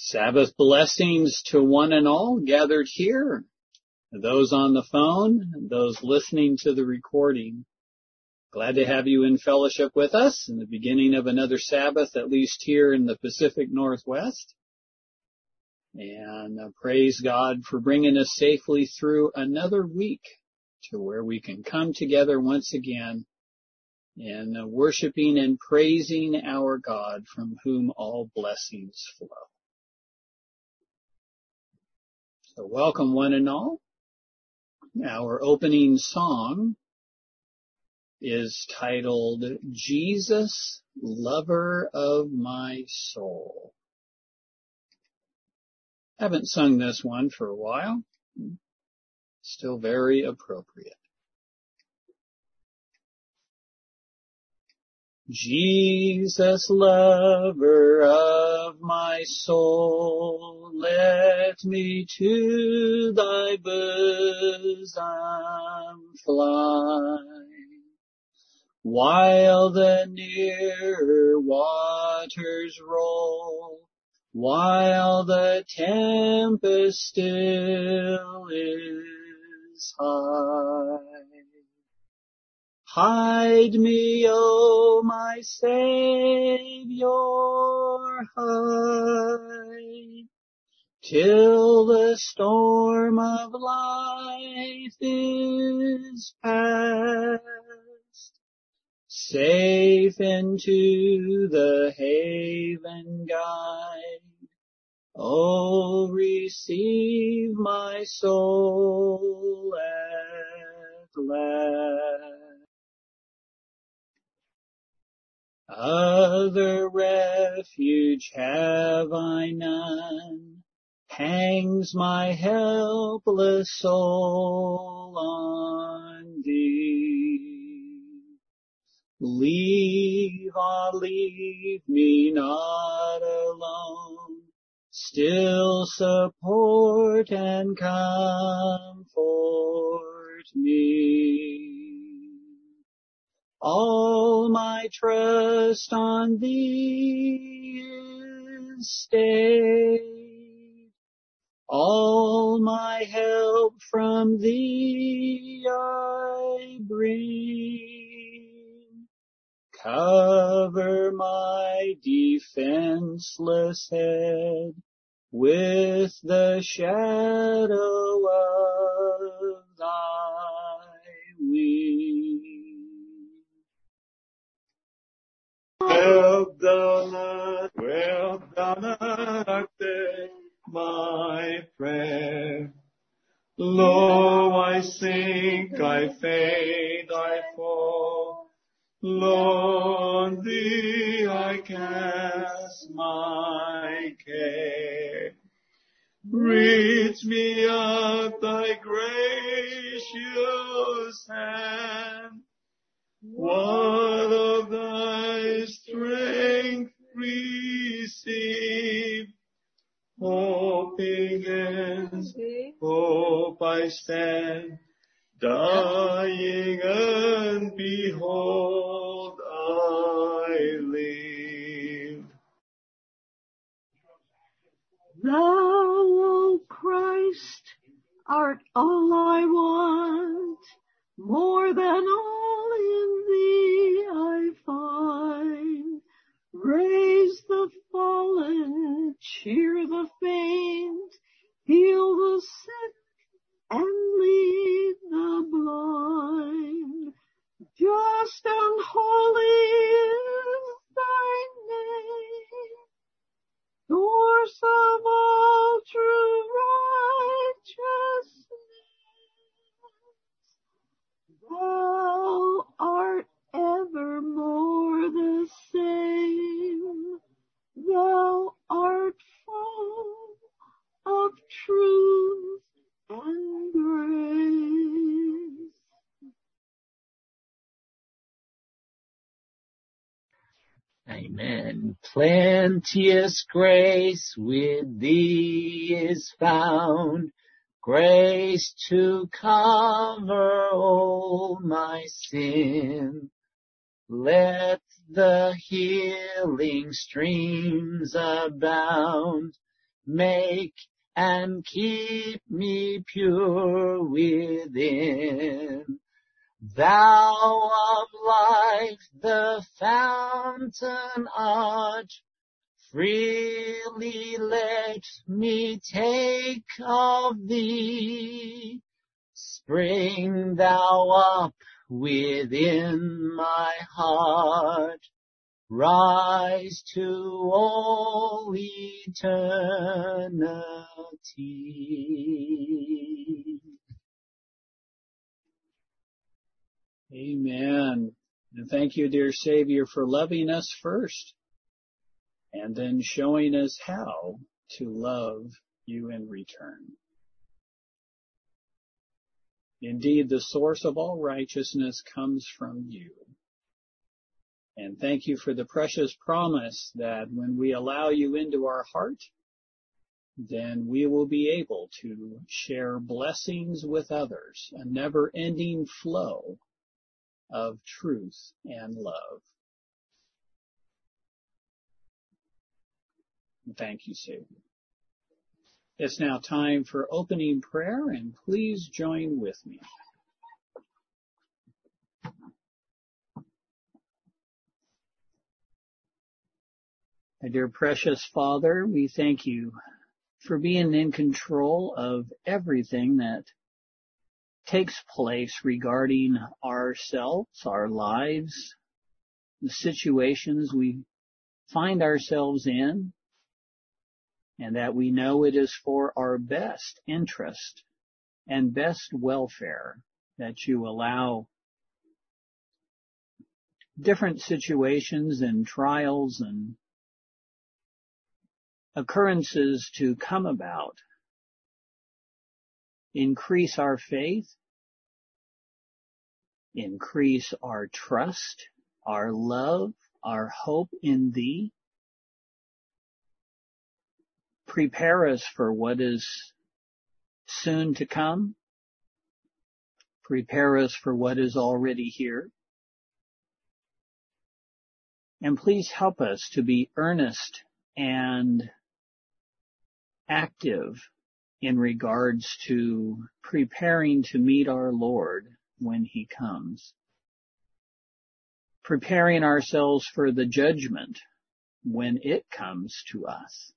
Sabbath blessings to one and all gathered here, those on the phone, those listening to the recording. Glad to have you in fellowship with us in the beginning of another Sabbath, at least here in the Pacific Northwest. And praise God for bringing us safely through another week to where we can come together once again in worshiping and praising our God from whom all blessings flow. So welcome one and all. Our opening song is titled, Jesus, Lover of My Soul. Haven't sung this one for a while. Still very appropriate. Jesus, lover of my soul, let me to thy bosom fly, while the nearer waters roll, while the tempest still is high. Hide me, O my Savior, hide, till the storm of life is past. Safe into the haven guide, O receive my soul at last. Other refuge have I none, hangs my helpless soul on thee. Leave me not alone, still support and comfort me. All my trust on thee is stayed, all my help from thee I bring. Cover my defenseless head with the shadow of thy wing. Wilt thou not take my prayer? Lo, I sink, I fade, I fall. Lo, on thee I cast my care. Reach me out thy gracious hand. What of thy strength receive? Hoping against hope I stand, dying and behold I live. Thou, O Christ, art all I want, more than all in thee I find. Raise the fallen, cheer the faint, heal the sick, and lead the blind. Just and holy is thy name, source of all true righteousness. Thou art evermore the same. Thou art full of truth and grace. Amen. Plenteous grace with thee is found, grace to cover all my sin. Let the healing streams abound, make and keep me pure within. Thou of life, the fountain art, freely let me take of thee. Spring thou up within my heart, rise to all eternity. Amen. And thank you, dear Savior, for loving us first and then showing us how to love you in return. Indeed, the source of all righteousness comes from you. And thank you for the precious promise that when we allow you into our heart, then we will be able to share blessings with others, a never-ending flow of truth and love. Thank you, Savior. It's now time for opening prayer, and please join with me. My dear precious Father, we thank you for being in control of everything that takes place regarding ourselves, our lives, the situations we find ourselves in, and that we know it is for our best interest and best welfare that you allow different situations and trials and occurrences to come about. Increase our faith, increase our trust, our love, our hope in thee. Prepare us for what is soon to come. Prepare us for what is already here. And please help us to be earnest and active in regards to preparing to meet our Lord when he comes. Preparing ourselves for the judgment when it comes to us.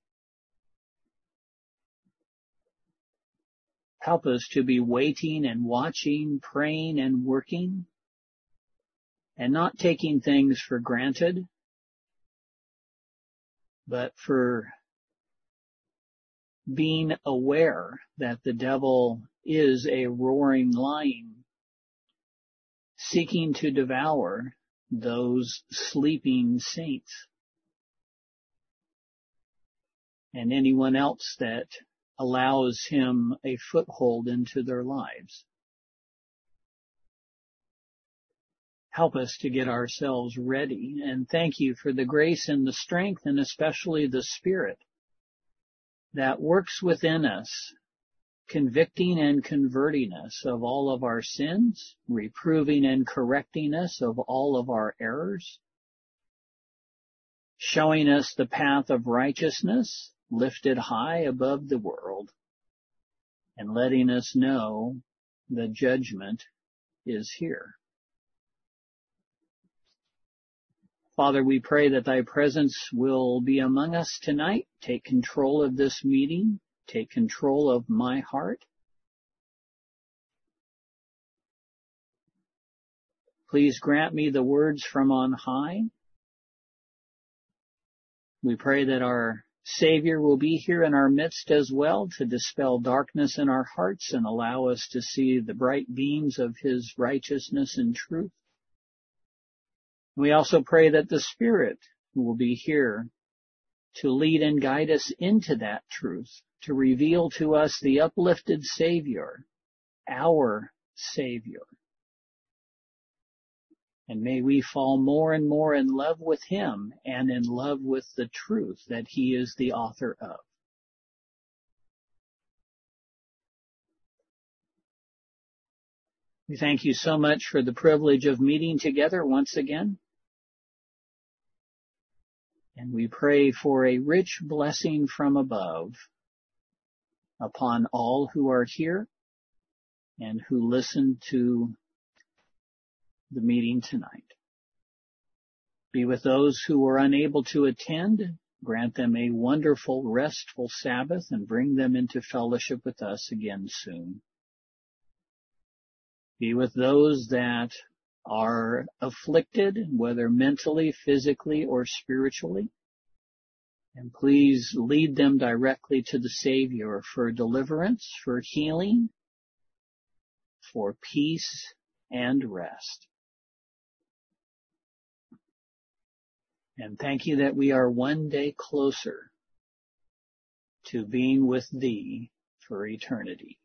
Help us to be waiting and watching, praying and working, and not taking things for granted, but for being aware that the devil is a roaring lion, seeking to devour those sleeping saints and anyone else that allows him a foothold into their lives. Help us to get ourselves ready, and thank you for the grace and the strength and especially the Spirit that works within us, convicting and converting us of all of our sins, reproving and correcting us of all of our errors, showing us the path of righteousness lifted high above the world, and letting us know the judgment is here. Father, we pray that thy presence will be among us tonight. Take control of this meeting. Take control of my heart. Please grant me the words from on high. We pray that our Savior will be here in our midst as well to dispel darkness in our hearts and allow us to see the bright beams of his righteousness and truth. We also pray that the Spirit will be here to lead and guide us into that truth, to reveal to us the uplifted Savior, our Savior. And may we fall more and more in love with him and in love with the truth that he is the author of. We thank you so much for the privilege of meeting together once again. And we pray for a rich blessing from above upon all who are here and who listen to the meeting tonight. Be with those who are unable to attend. Grant them a wonderful, restful Sabbath and bring them into fellowship with us again soon. Be with those that are afflicted, whether mentally, physically, or spiritually. And please lead them directly to the Savior for deliverance, for healing, for peace and rest. And thank you that we are one day closer to being with Thee for eternity.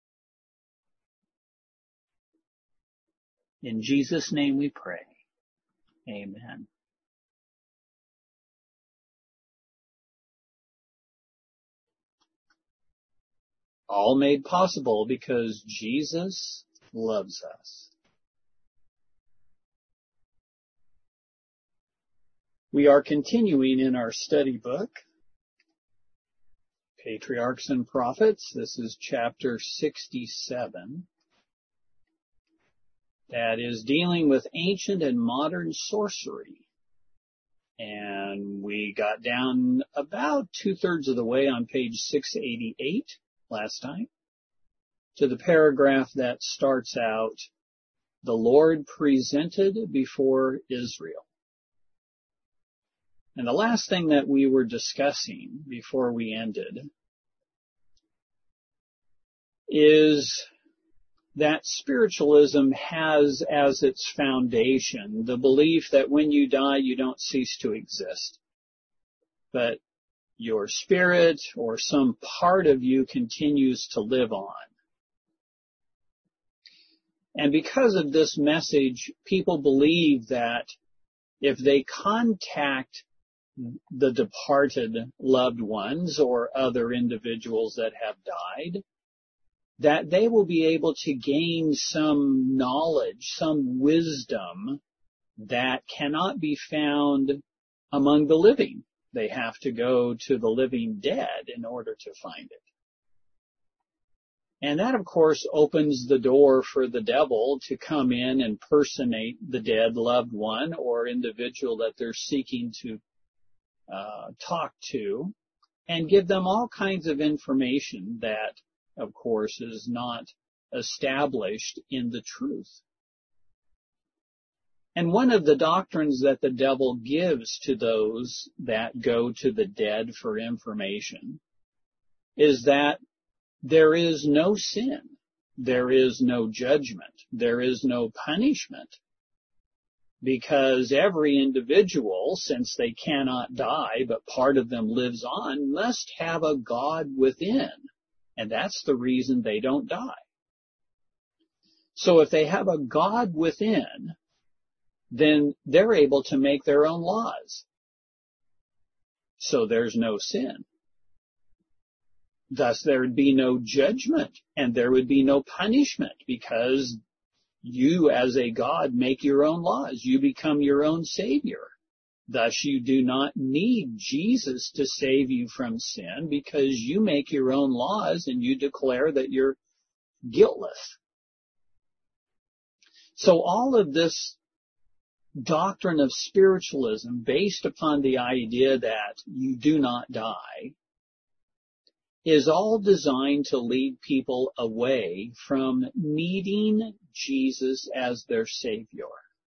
In Jesus' name we pray. Amen. All made possible because Jesus loves us. We are continuing in our study book, Patriarchs and Prophets. This is chapter 67. That is dealing with ancient and modern sorcery. And we got down about 2/3 of the way on page 688 last time to the paragraph that starts out, "The Lord presented before Israel." And the last thing that we were discussing before we ended is that spiritualism has as its foundation the belief that when you die, you don't cease to exist, but your spirit or some part of you continues to live on. And because of this message, people believe that if they contact the departed loved ones or other individuals that have died, that they will be able to gain some knowledge, some wisdom that cannot be found among the living. They have to go to the living dead in order to find it. And that, of course, opens the door for the devil to come in and personate the dead loved one or individual that they're seeking to talk to, and give them all kinds of information that, of course, is not established in the truth. And one of the doctrines that the devil gives to those that go to the dead for information is that there is no sin, there is no judgment, there is no punishment, because every individual, since they cannot die, but part of them lives on, must have a God within. And that's the reason they don't die. So if they have a God within, then they're able to make their own laws. So there's no sin. Thus there would be no judgment and there would be no punishment, because you as a God make your own laws. You become your own Savior. Thus you do not need Jesus to save you from sin, because you make your own laws and you declare that you're guiltless. So all of this doctrine of spiritualism based upon the idea that you do not die is all designed to lead people away from needing Jesus as their Savior.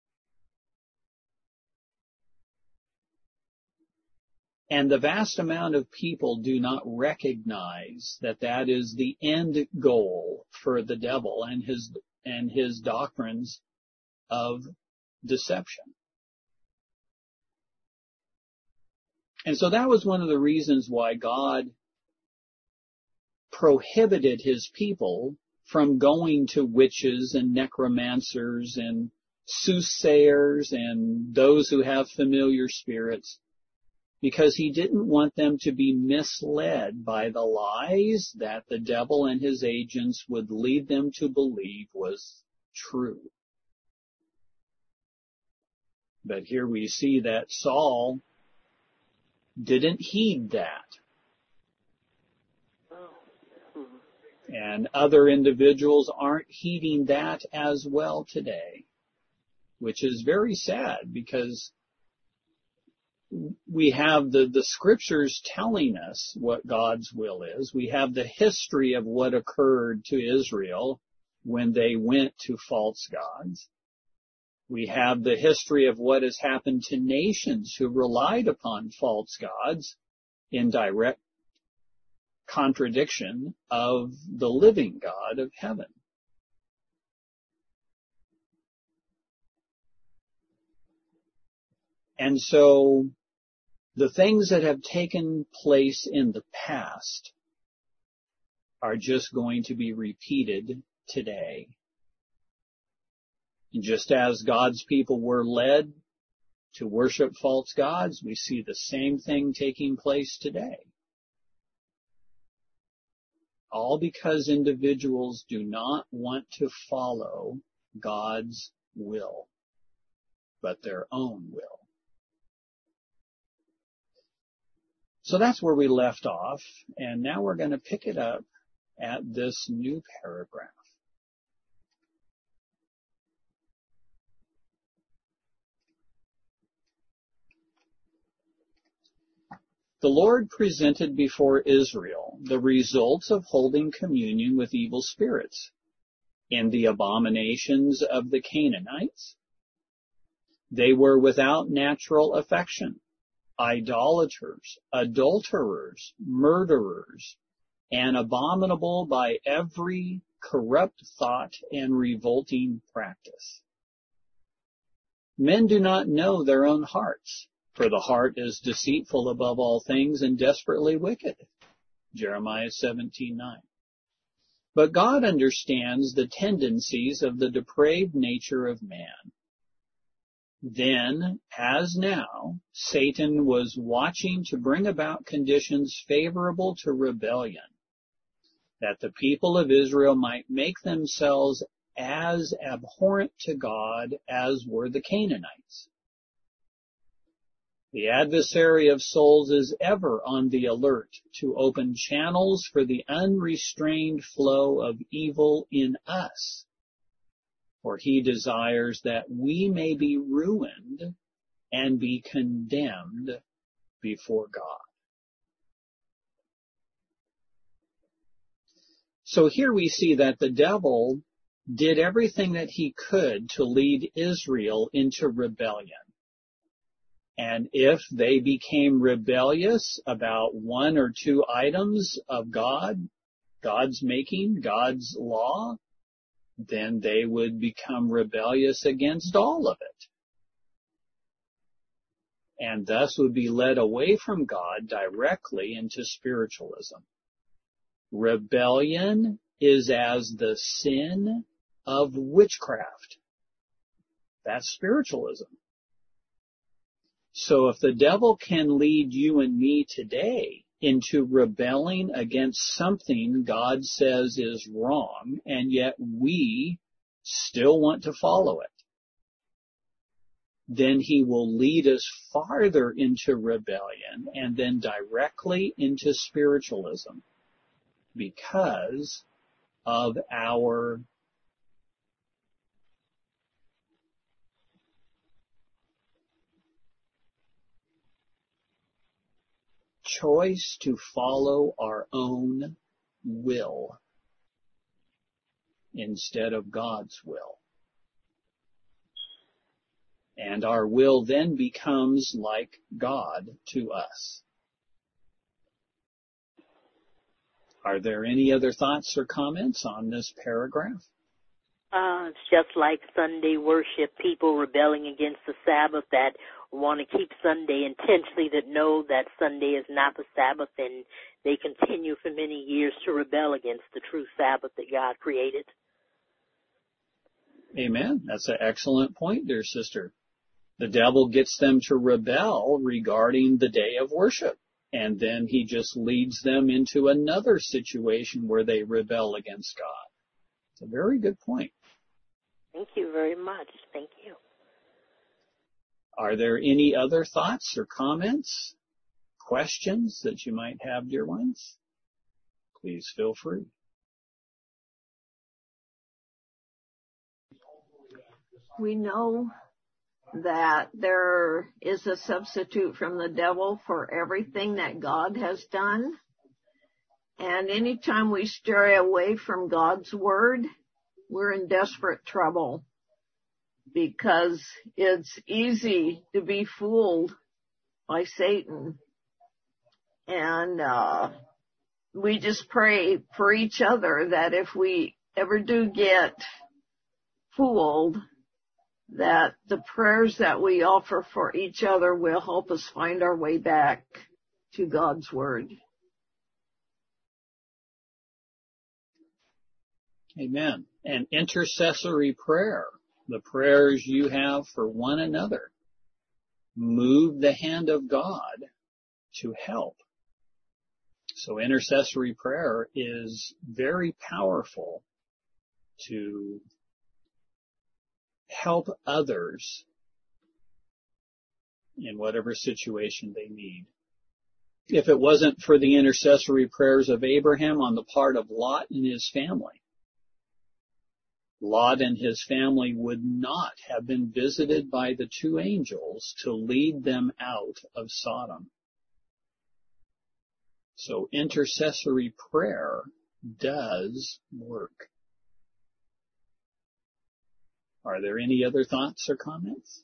And the vast amount of people do not recognize that that is the end goal for the devil and his doctrines of deception. And so that was one of the reasons why God prohibited his people from going to witches and necromancers and soothsayers and those who have familiar spirits, because he didn't want them to be misled by the lies that the devil and his agents would lead them to believe was true. But here we see that Saul didn't heed that. And other individuals aren't heeding that as well today, which is very sad because we have the scriptures telling us what God's will is. We have the history of what occurred to Israel when they went to false gods. We have the history of what has happened to nations who relied upon false gods in direct contradiction of the living God of heaven. And so the things that have taken place in the past are just going to be repeated today. And just as God's people were led to worship false gods, we see the same thing taking place today. All because individuals do not want to follow God's will, but their own will. So that's where we left off, and now we're going to pick it up at this new paragraph. The Lord presented before Israel the results of holding communion with evil spirits in the abominations of the Canaanites. They were without natural affection, idolaters, adulterers, murderers, and abominable by every corrupt thought and revolting practice. Men do not know their own hearts, for the heart is deceitful above all things and desperately wicked. Jeremiah 17:9. But God understands the tendencies of the depraved nature of man. Then, as now, Satan was watching to bring about conditions favorable to rebellion, that the people of Israel might make themselves as abhorrent to God as were the Canaanites. The adversary of souls is ever on the alert to open channels for the unrestrained flow of evil in us, for he desires that we may be ruined and be condemned before God. So here we see that the devil did everything that he could to lead Israel into rebellion. And if they became rebellious about one or two items of God's making, God's law, then they would become rebellious against all of it. And thus would be led away from God directly into spiritualism. Rebellion is as the sin of witchcraft. That's spiritualism. So if the devil can lead you and me today into rebelling against something God says is wrong, and yet we still want to follow it, then he will lead us farther into rebellion and then directly into spiritualism because of our choice to follow our own will instead of God's will. And our will then becomes like God to us. Are there any other thoughts or comments on this paragraph? It's just like Sunday worship, people rebelling against the Sabbath that want to keep Sunday intentionally, that know that Sunday is not the Sabbath, and they continue for many years to rebel against the true Sabbath that God created. Amen. That's an excellent point, dear sister. The devil gets them to rebel regarding the day of worship, and then he just leads them into another situation where they rebel against God. It's a very good point. Thank you very much. Thank you. Are there any other thoughts or comments, questions that you might have, dear ones? Please feel free. We know that there is a substitute from the devil for everything that God has done. And anytime we stray away from God's word, we're in desperate trouble, because it's easy to be fooled by Satan. And we just pray for each other that if we ever do get fooled, that the prayers that we offer for each other will help us find our way back to God's word. Amen. And intercessory prayer, the prayers you have for one another, move the hand of God to help. So intercessory prayer is very powerful to help others in whatever situation they need. If it wasn't for the intercessory prayers of Abraham on the part of Lot and his family, Lot and his family would not have been visited by the two angels to lead them out of Sodom. So intercessory prayer does work. Are there any other thoughts or comments?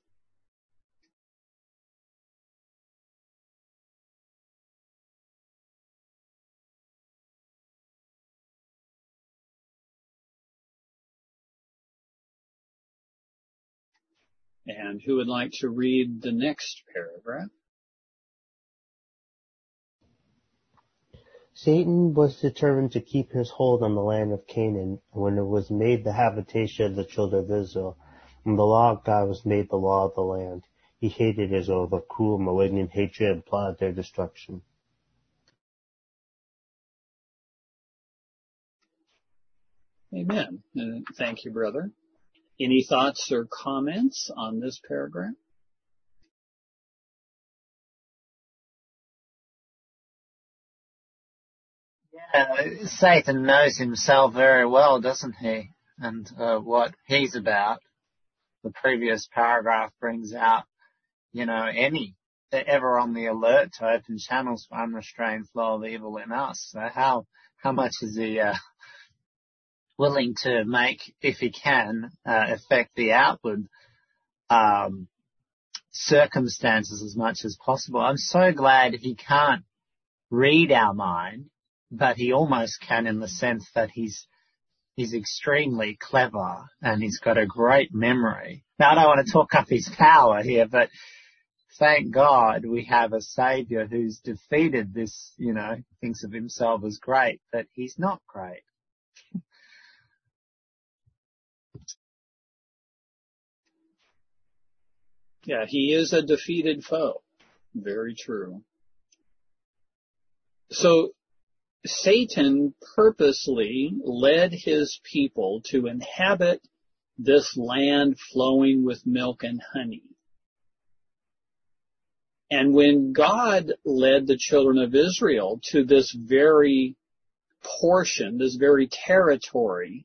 And who would like to read the next paragraph? Satan was determined to keep his hold on the land of Canaan when it was made the habitation of the children of Israel. When the law of God was made the law of the land, he hated Israel with a cruel, malignant hatred and plotted their destruction. Amen. Thank you, brother. Any thoughts or comments on this paragraph? Yeah, Satan knows himself very well, doesn't he? And what he's about. The previous paragraph brings out, any ever on the alert to open channels for unrestrained flow of evil in us. So how much is he willing to make, if he can, affect the outward circumstances as much as possible? I'm so glad he can't read our mind, but he almost can, in the sense that he's extremely clever and he's got a great memory. Now, I don't want to talk up his power here, but thank God we have a Savior who's defeated this, thinks of himself as great, but he's not great. Yeah, he is a defeated foe. Very true. So Satan purposely led his people to inhabit this land flowing with milk and honey. And when God led the children of Israel to this very portion, this very territory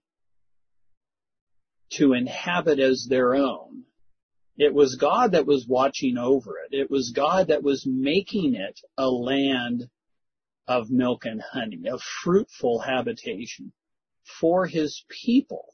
to inhabit as their own, it was God that was watching over it. It was God that was making it a land of milk and honey, a fruitful habitation for his people.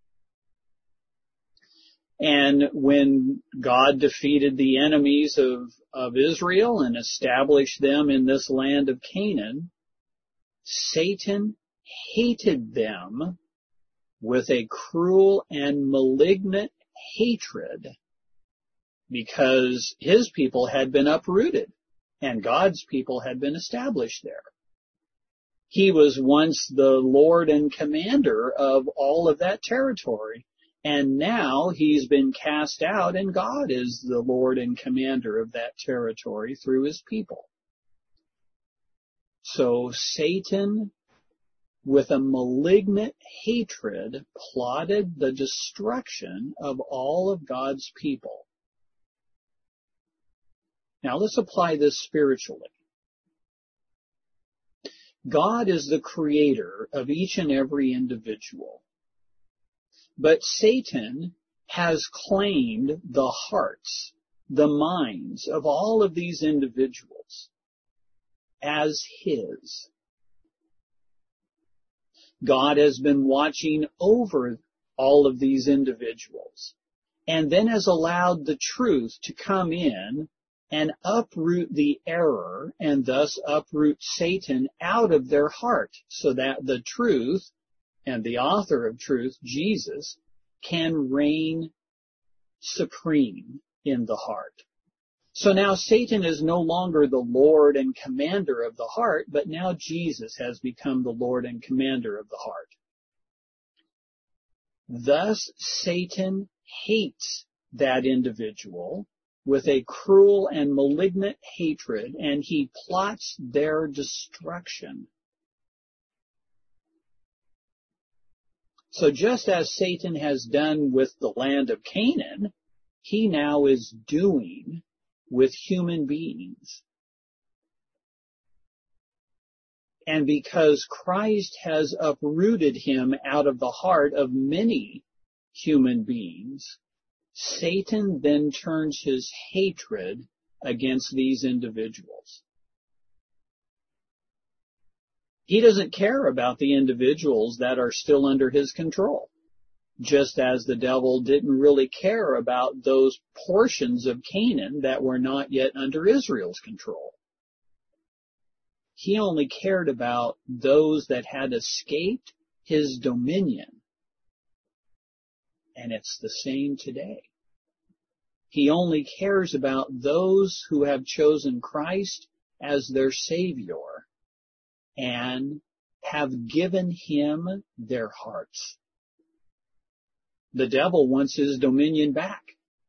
And when God defeated the enemies of Israel and established them in this land of Canaan, Satan hated them with a cruel and malignant hatred because his people had been uprooted and God's people had been established there. He was once the Lord and commander of all of that territory, and now he's been cast out, and God is the Lord and commander of that territory through his people. So Satan, with a malignant hatred, plotted the destruction of all of God's people. Now let's apply this spiritually. God is the creator of each and every individual. But Satan has claimed the hearts, the minds of all of these individuals as his. God has been watching over all of these individuals and then has allowed the truth to come in and uproot the error and thus uproot Satan out of their heart so that the truth and the author of truth, Jesus, can reign supreme in the heart. So now Satan is no longer the Lord and commander of the heart, but now Jesus has become the Lord and commander of the heart. Thus, Satan hates that individual with a cruel and malignant hatred, and he plots their destruction. So just as Satan has done with the land of Canaan, he now is doing with human beings. And because Christ has uprooted him out of the heart of many human beings, Satan then turns his hatred against these individuals. He doesn't care about the individuals that are still under his control, just as the devil didn't really care about those portions of Canaan that were not yet under Israel's control. He only cared about those that had escaped his dominion. And it's the same today. He only cares about those who have chosen Christ as their Savior and have given him their hearts. The devil wants his dominion back.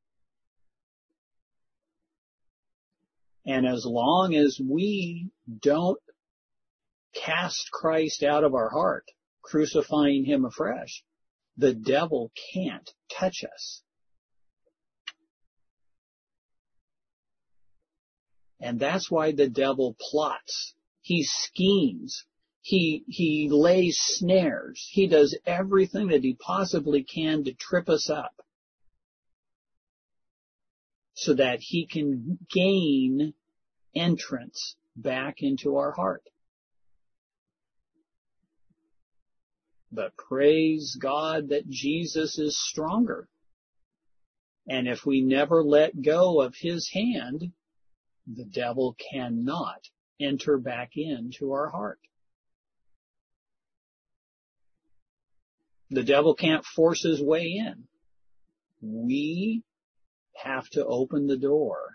And as long as we don't cast Christ out of our heart, crucifying him afresh, the devil can't touch us. And that's why the devil plots. He schemes. He lays snares. He does everything that he possibly can to trip us up so that he can gain entrance back into our heart. But praise God that Jesus is stronger. And if we never let go of his hand, the devil cannot enter back into our heart. The devil can't force his way in. We have to open the door,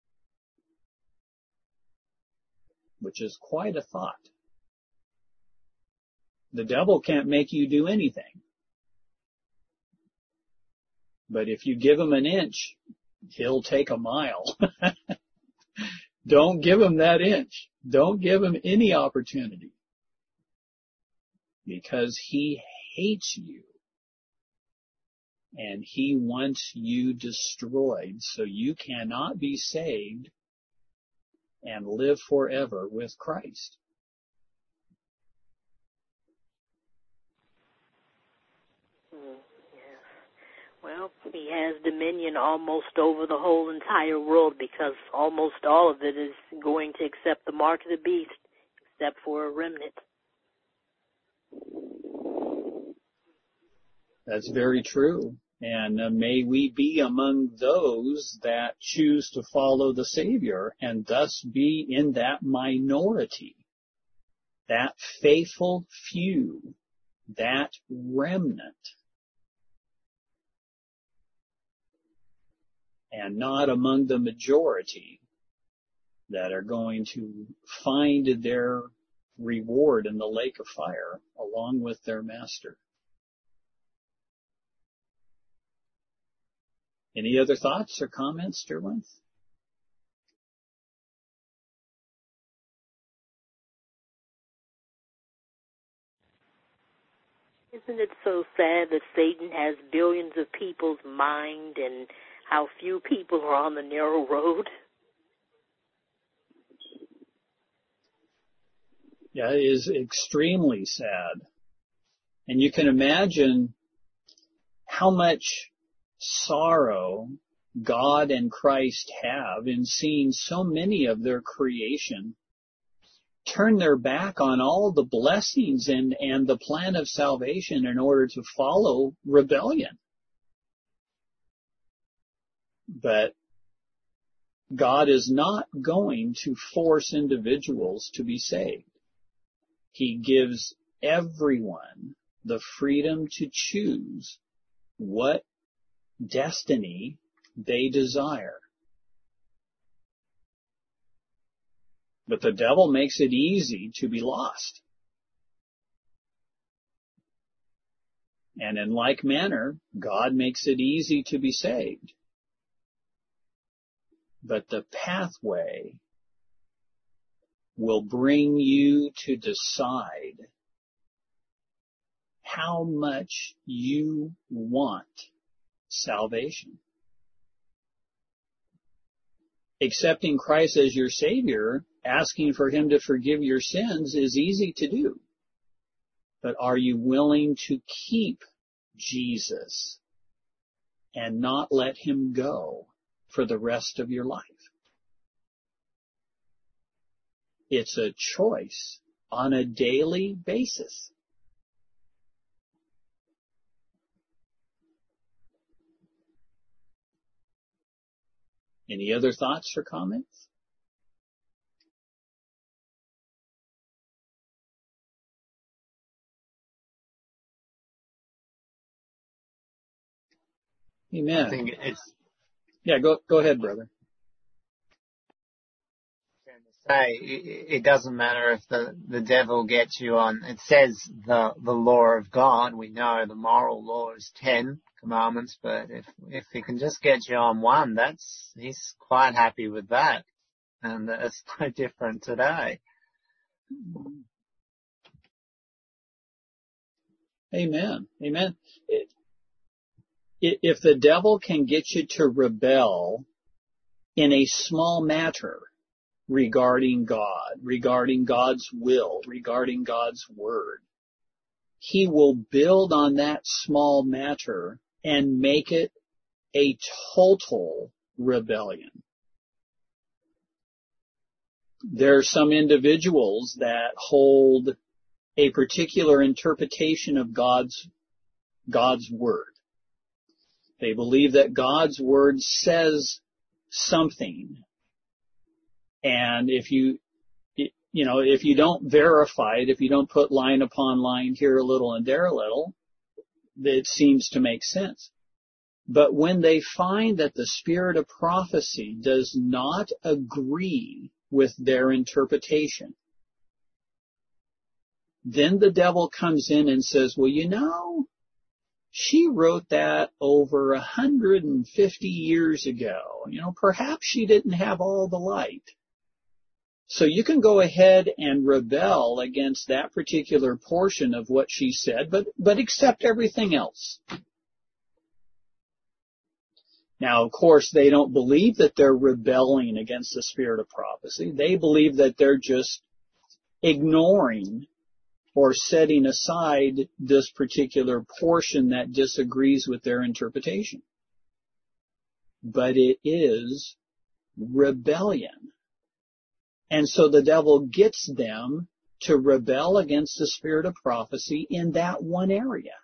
which is quite a thought. The devil can't make you do anything. But if you give him an inch, he'll take a mile. Don't give him that inch. Don't give him any opportunity. Because he hates you. And he wants you destroyed so you cannot be saved and live forever with Christ. Well, he has dominion almost over the whole entire world because almost all of it is going to accept the mark of the beast, except for a remnant. That's very true. And may we be among those that choose to follow the Savior and thus be in that minority, that faithful few, that remnant. And not among the majority that are going to find their reward in the lake of fire along with their master. Any other thoughts or comments, dear ones? Isn't it so sad that Satan has billions of people's mind and how few people are on the narrow road? Yeah, it is extremely sad. And you can imagine how much sorrow God and Christ have in seeing so many of their creation turn their back on all the blessings and the plan of salvation in order to follow rebellion. But God is not going to force individuals to be saved. He gives everyone the freedom to choose what destiny they desire. But the devil makes it easy to be lost. And in like manner, God makes it easy to be saved. But the pathway will bring you to decide how much you want salvation. Accepting Christ as your Savior, asking for Him to forgive your sins is easy to do. But are you willing to keep Jesus and not let Him go for the rest of your life? It's a choice on a daily basis. Any other thoughts or comments? Amen. I think it's Yeah, go ahead, brother. say it doesn't matter if the devil gets you on. It says the law of God. We know the moral law is 10 commandments, but if he can just get you on one, he's quite happy with that, and it's no different today. Amen. Amen. If the devil can get you to rebel in a small matter regarding God, regarding God's will, regarding God's word, he will build on that small matter and make it a total rebellion. There are some individuals that hold a particular interpretation of God's word. They believe that God's word says something. And if you don't verify it, if you don't put line upon line here a little and there a little, it seems to make sense. But when they find that the spirit of prophecy does not agree with their interpretation, then the devil comes in and says, well, she wrote that over 150 years ago. Perhaps she didn't have all the light. So you can go ahead and rebel against that particular portion of what she said, but accept everything else. Now, of course, they don't believe that they're rebelling against the spirit of prophecy. They believe that they're just ignoring or setting aside this particular portion that disagrees with their interpretation. But it is rebellion. And so the devil gets them to rebel against the spirit of prophecy in that one area.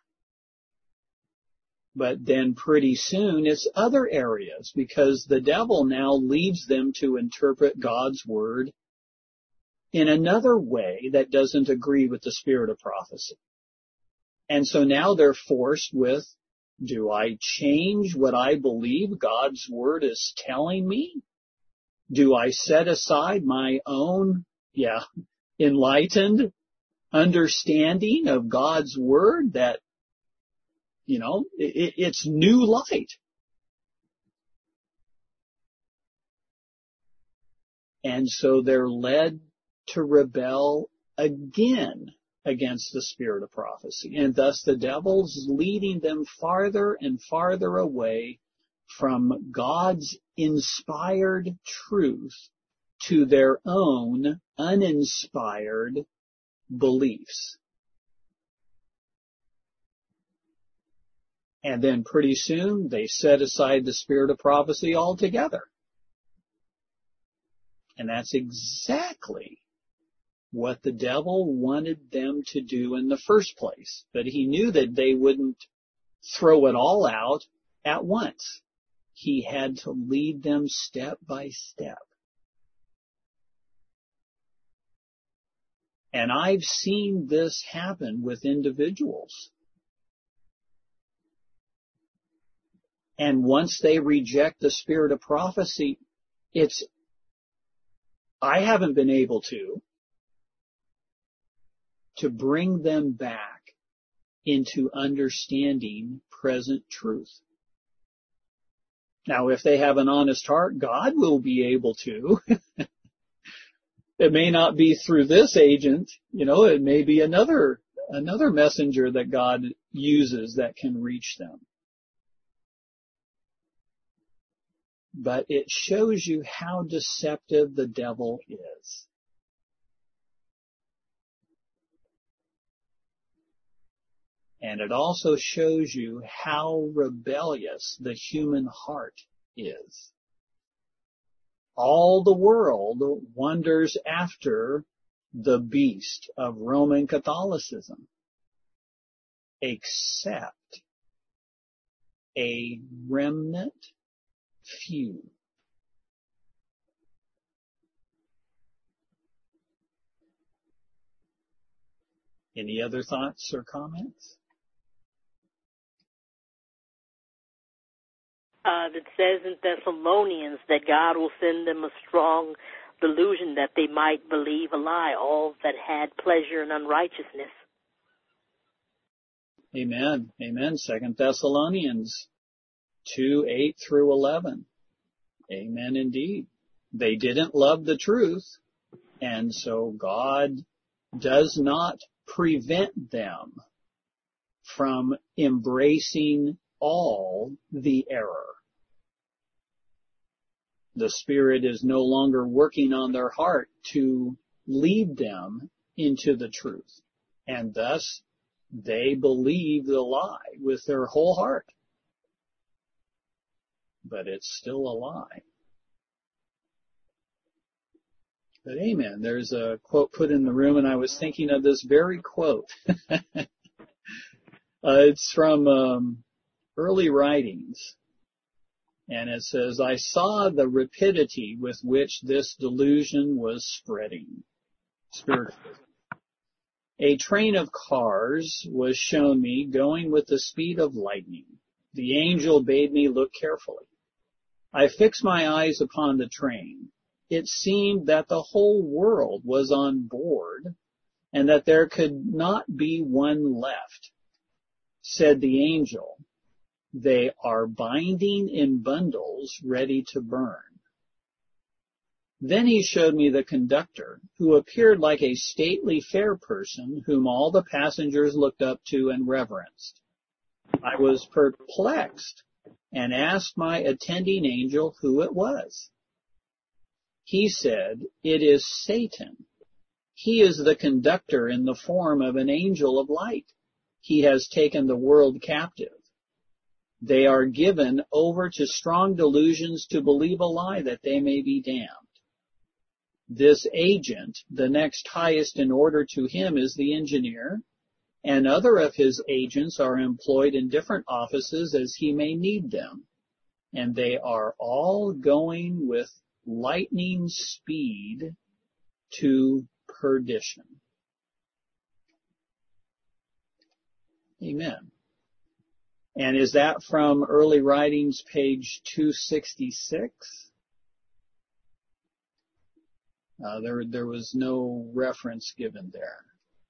But then pretty soon it's other areas, because the devil now leads them to interpret God's word in another way that doesn't agree with the spirit of prophecy. And so now they're forced with, do I change what I believe God's word is telling me? Do I set aside my own, enlightened understanding of God's word that, it's new light? And so they're led to rebel again against the spirit of prophecy. And thus the devil's leading them farther and farther away from God's inspired truth to their own uninspired beliefs. And then pretty soon they set aside the spirit of prophecy altogether. And that's exactly what the devil wanted them to do in the first place. But he knew that they wouldn't throw it all out at once. He had to lead them step by step. And I've seen this happen with individuals. And once they reject the spirit of prophecy, I haven't been able to bring them back into understanding present truth. Now, if they have an honest heart, God will be able to. It may not be through this agent, it may be another messenger that God uses that can reach them. But it shows you how deceptive the devil is. And it also shows you how rebellious the human heart is. All the world wonders after the beast of Roman Catholicism, except a remnant few. Any other thoughts or comments? It says in Thessalonians that God will send them a strong delusion that they might believe a lie, all that had pleasure in unrighteousness. Amen. Amen. 2 Thessalonians 2:8 through 11. Amen indeed. They didn't love the truth, and so God does not prevent them from embracing all the error. The Spirit is no longer working on their heart to lead them into the truth, and thus they believe the lie with their whole heart. But it's still a lie. But amen. There's a quote put in the room, and I was thinking of this very quote. It's from early writings. And it says, I saw the rapidity with which this delusion was spreading. Spiritualism. A train of cars was shown me going with the speed of lightning. The angel bade me look carefully. I fixed my eyes upon the train. It seemed that the whole world was on board and that there could not be one left. Said the angel, they are binding in bundles ready to burn. Then he showed me the conductor, who appeared like a stately fair person whom all the passengers looked up to and reverenced. I was perplexed and asked my attending angel who it was. He said, it is Satan. He is the conductor in the form of an angel of light. He has taken the world captive. They are given over to strong delusions to believe a lie that they may be damned. This agent, the next highest in order to him, is the engineer, and other of his agents are employed in different offices as he may need them, and they are all going with lightning speed to perdition. Amen. And is that from Early Writings, page 266? There was no reference given there.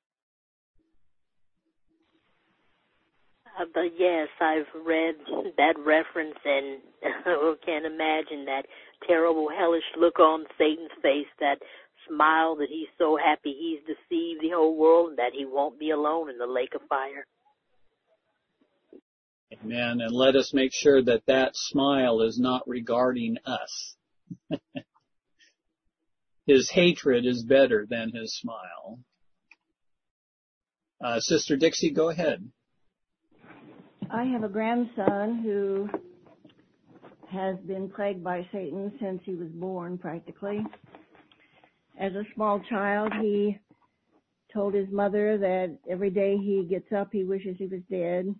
But yes, I've read that reference and can't imagine that terrible, hellish look on Satan's face, that smile that he's so happy he's deceived the whole world and that he won't be alone in the lake of fire. Amen. And let us make sure that that smile is not regarding us. His hatred is better than his smile. Sister Dixie, go ahead. I have a grandson who has been plagued by Satan since he was born, practically. As a small child, he told his mother that every day he gets up, he wishes he was dead.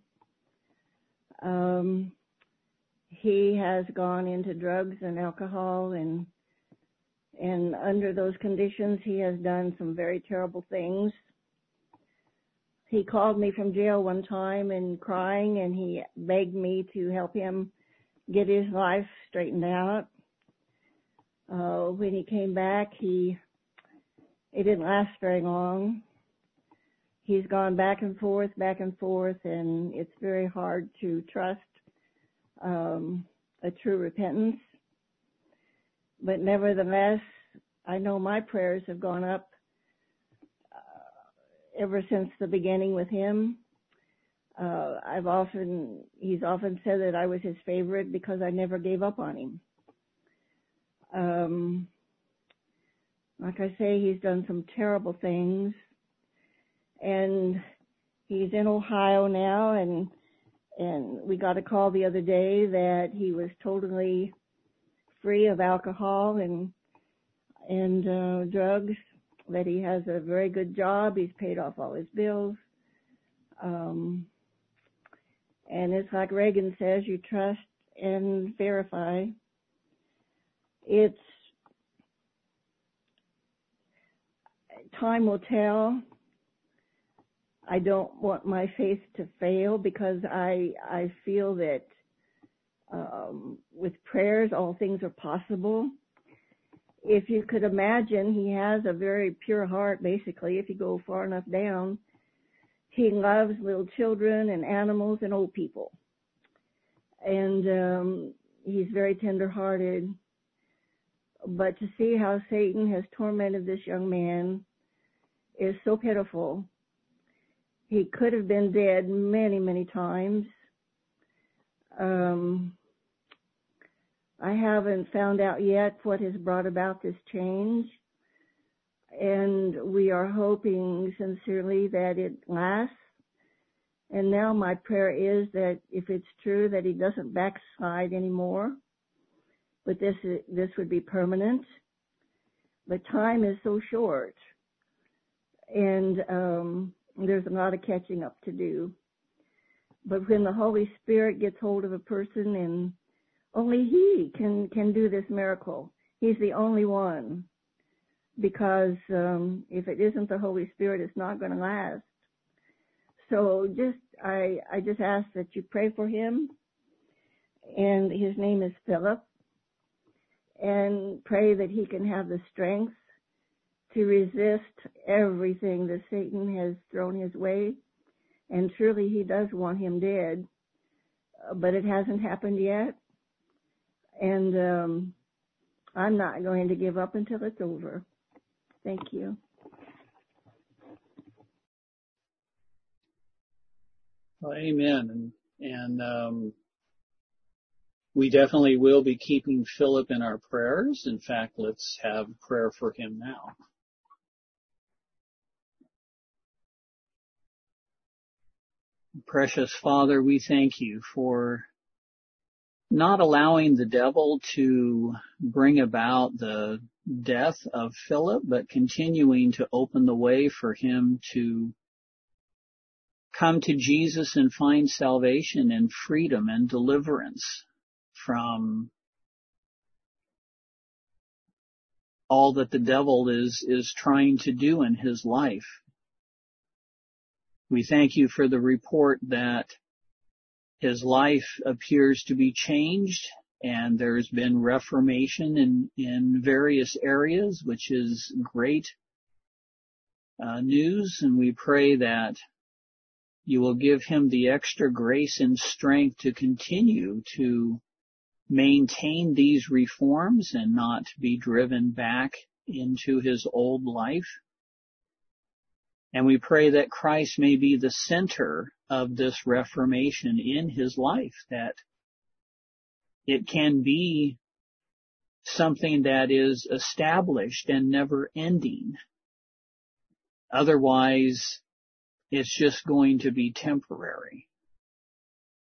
He has gone into drugs and alcohol, and under those conditions, he has done some very terrible things. He called me from jail one time and crying, and he begged me to help him get his life straightened out. When he came back, it didn't last very long. He's gone back and forth, and it's very hard to trust a true repentance. But nevertheless, I know my prayers have gone up ever since the beginning with him. He's often said that I was his favorite because I never gave up on him. Like I say, he's done some terrible things, and he's in Ohio now, and we got a call the other day that he was totally free of alcohol and drugs, that he has a very good job, he's paid off all his bills. And it's like Reagan says, you trust and verify. Time will tell. I don't want my faith to fail because I feel that with prayers all things are possible. If you could imagine, he has a very pure heart, basically, if you go far enough down. He loves little children and animals and old people. And he's very tender-hearted. But to see how Satan has tormented this young man is so pitiful. He could have been dead many, many times. I haven't found out yet what has brought about this change, and we are hoping sincerely that it lasts. And now my prayer is that if it's true that he doesn't backslide anymore, but this would be permanent. But time is so short, and there's a lot of catching up to do. But when the Holy Spirit gets hold of a person, and only He can do this miracle. He's the only one. Because if it isn't the Holy Spirit, it's not going to last. So I just ask that you pray for him. And his name is Philip. And pray that he can have the strength to resist everything that Satan has thrown his way. And truly he does want him dead. But it hasn't happened yet. And I'm not going to give up until it's over. Thank you. Well, amen. And we definitely will be keeping Philip in our prayers. In fact, let's have prayer for him now. Precious Father, we thank you for not allowing the devil to bring about the death of Philip, but continuing to open the way for him to come to Jesus and find salvation and freedom and deliverance from all that the devil is trying to do in his life. We thank you for the report that his life appears to be changed, and there's been reformation in various areas, which is great news. And we pray that you will give him the extra grace and strength to continue to maintain these reforms and not be driven back into his old life. And we pray that Christ may be the center of this reformation in his life, that it can be something that is established and never ending. Otherwise, it's just going to be temporary.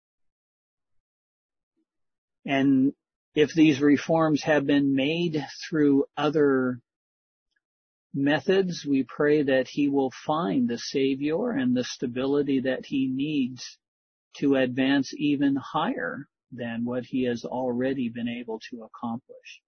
And if these reforms have been made through other methods, we pray that he will find the Savior and the stability that he needs to advance even higher than what he has already been able to accomplish.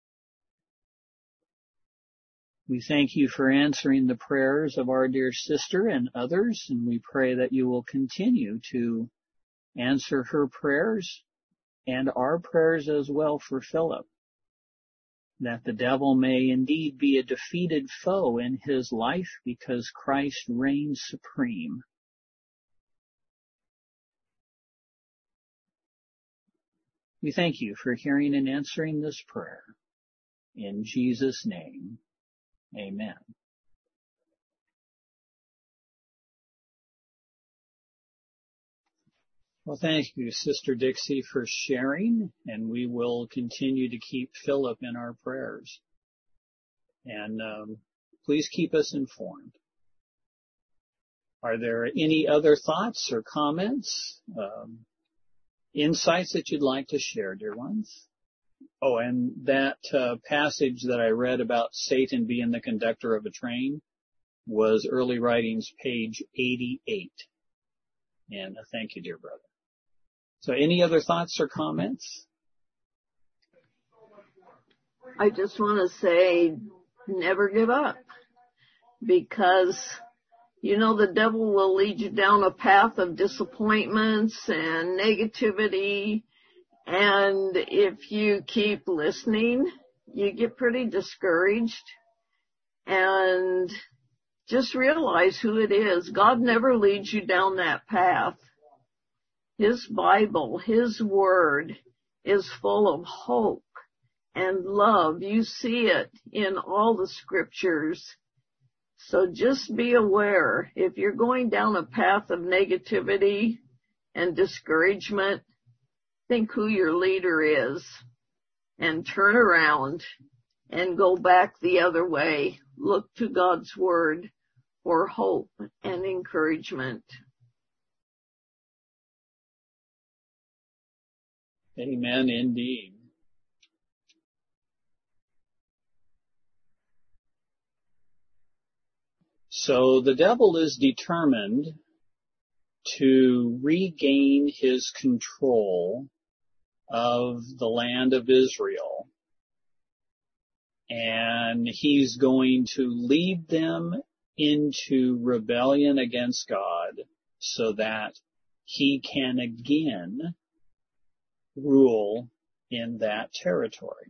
We thank you for answering the prayers of our dear sister and others, and we pray that you will continue to answer her prayers and our prayers as well for Philip, that the devil may indeed be a defeated foe in his life because Christ reigns supreme. We thank you for hearing and answering this prayer. In Jesus' name, amen. Well, thank you, Sister Dixie, for sharing, and we will continue to keep Philip in our prayers. And please keep us informed. Are there any other thoughts or comments, insights that you'd like to share, dear ones? Oh, and that passage that I read about Satan being the conductor of a train was Early Writings, page 88. And thank you, dear brother. So any other thoughts or comments? I just want to say, never give up, because, you know, the devil will lead you down a path of disappointments and negativity, and if you keep listening, you get pretty discouraged. And just realize who it is. God never leads you down that path. His Bible, His Word is full of hope and love. You see it in all the scriptures. So just be aware, if you're going down a path of negativity and discouragement, think who your leader is and turn around and go back the other way. Look to God's Word for hope and encouragement. Amen, indeed. So the devil is determined to regain his control of the land of Israel, and he's going to lead them into rebellion against God so that he can again rule in that territory.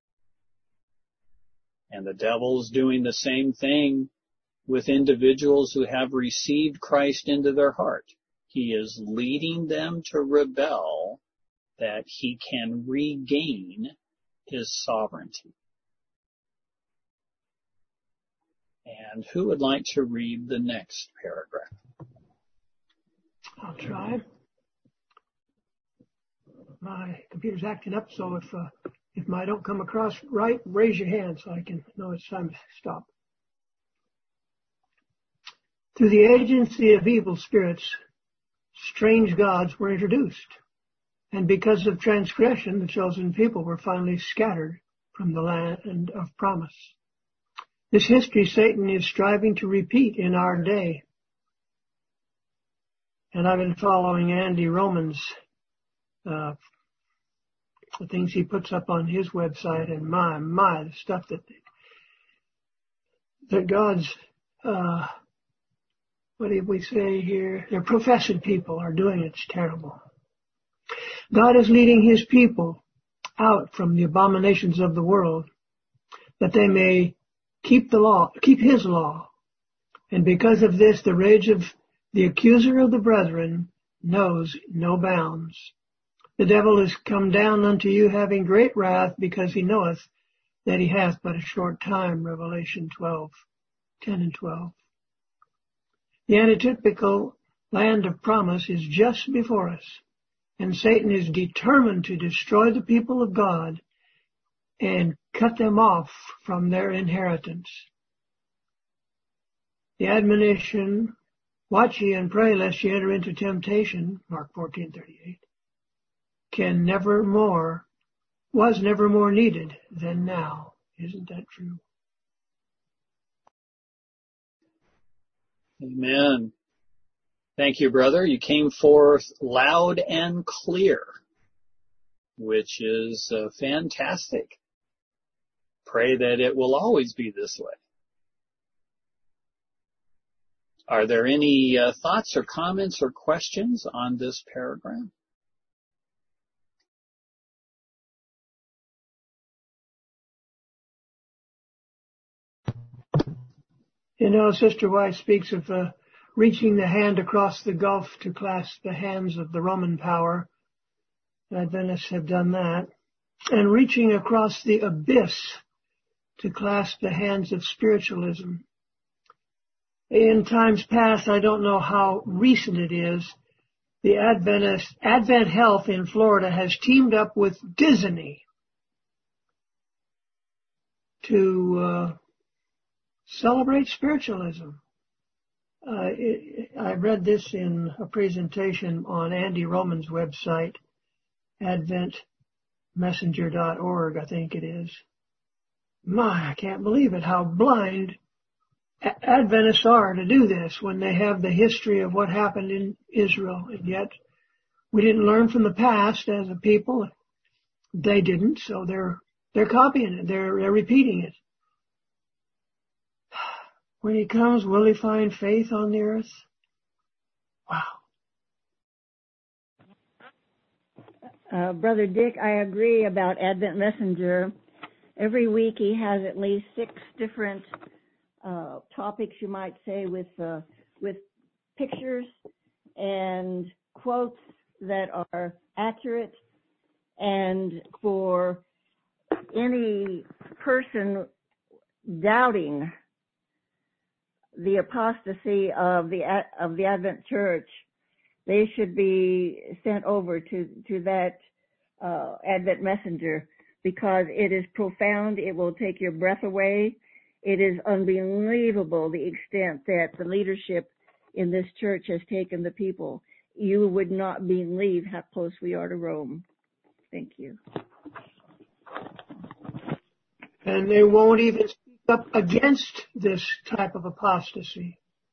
And the devil's doing the same thing with individuals who have received Christ into their heart. He is leading them to rebel that he can regain his sovereignty. And who would like to read the next paragraph? I'll try. My computer's acting up, so if I don't come across right, raise your hand so I can know it's time to stop. Through the agency of evil spirits, strange gods were introduced, and because of transgression, the chosen people were finally scattered from the land of promise. This history Satan is striving to repeat in our day. And I've been following Andy Roman's the things he puts up on his website, and the stuff that God's, what did we say here? Their professed people are doing. It's terrible. God is leading his people out from the abominations of the world, that they may keep his law. And because of this, the rage of the accuser of the brethren knows no bounds. The devil is come down unto you having great wrath, because he knoweth that he hath but a short time. Revelation 12:10 and 12. The antitypical land of promise is just before us, and Satan is determined to destroy the people of God and cut them off from their inheritance. The admonition, watch ye and pray lest ye enter into temptation, Mark 14:38, was never more needed than now. Isn't that true? Amen. Thank you, brother. You came forth loud and clear, which is fantastic. Pray that it will always be this way. Are there any thoughts or comments or questions on this paragraph? You know, Sister White speaks of reaching the hand across the gulf to clasp the hands of the Roman power. Adventists have done that. And reaching across the abyss to clasp the hands of spiritualism. In times past, I don't know how recent it is, the Advent Health in Florida has teamed up with Disney to celebrate spiritualism. I read this in a presentation on Andy Roman's website, adventmessenger.org, I think it is. My, I can't believe it, how blind Adventists are to do this when they have the history of what happened in Israel. And yet we didn't learn from the past as a people. They didn't, so they're copying it. They're repeating it. When he comes, will he find faith on the earth? Wow. Brother Dick, I agree about Advent Messenger. Every week he has at least 6 different topics, you might say, with pictures and quotes that are accurate. And for any person doubting the apostasy of the Advent Church, they should be sent over to that Advent Messenger, because it is profound. It will take your breath away. It is unbelievable the extent that the leadership in this church has taken the people. You would not believe how close we are to Rome. Thank you. And they won't even speak up against this type of apostasy.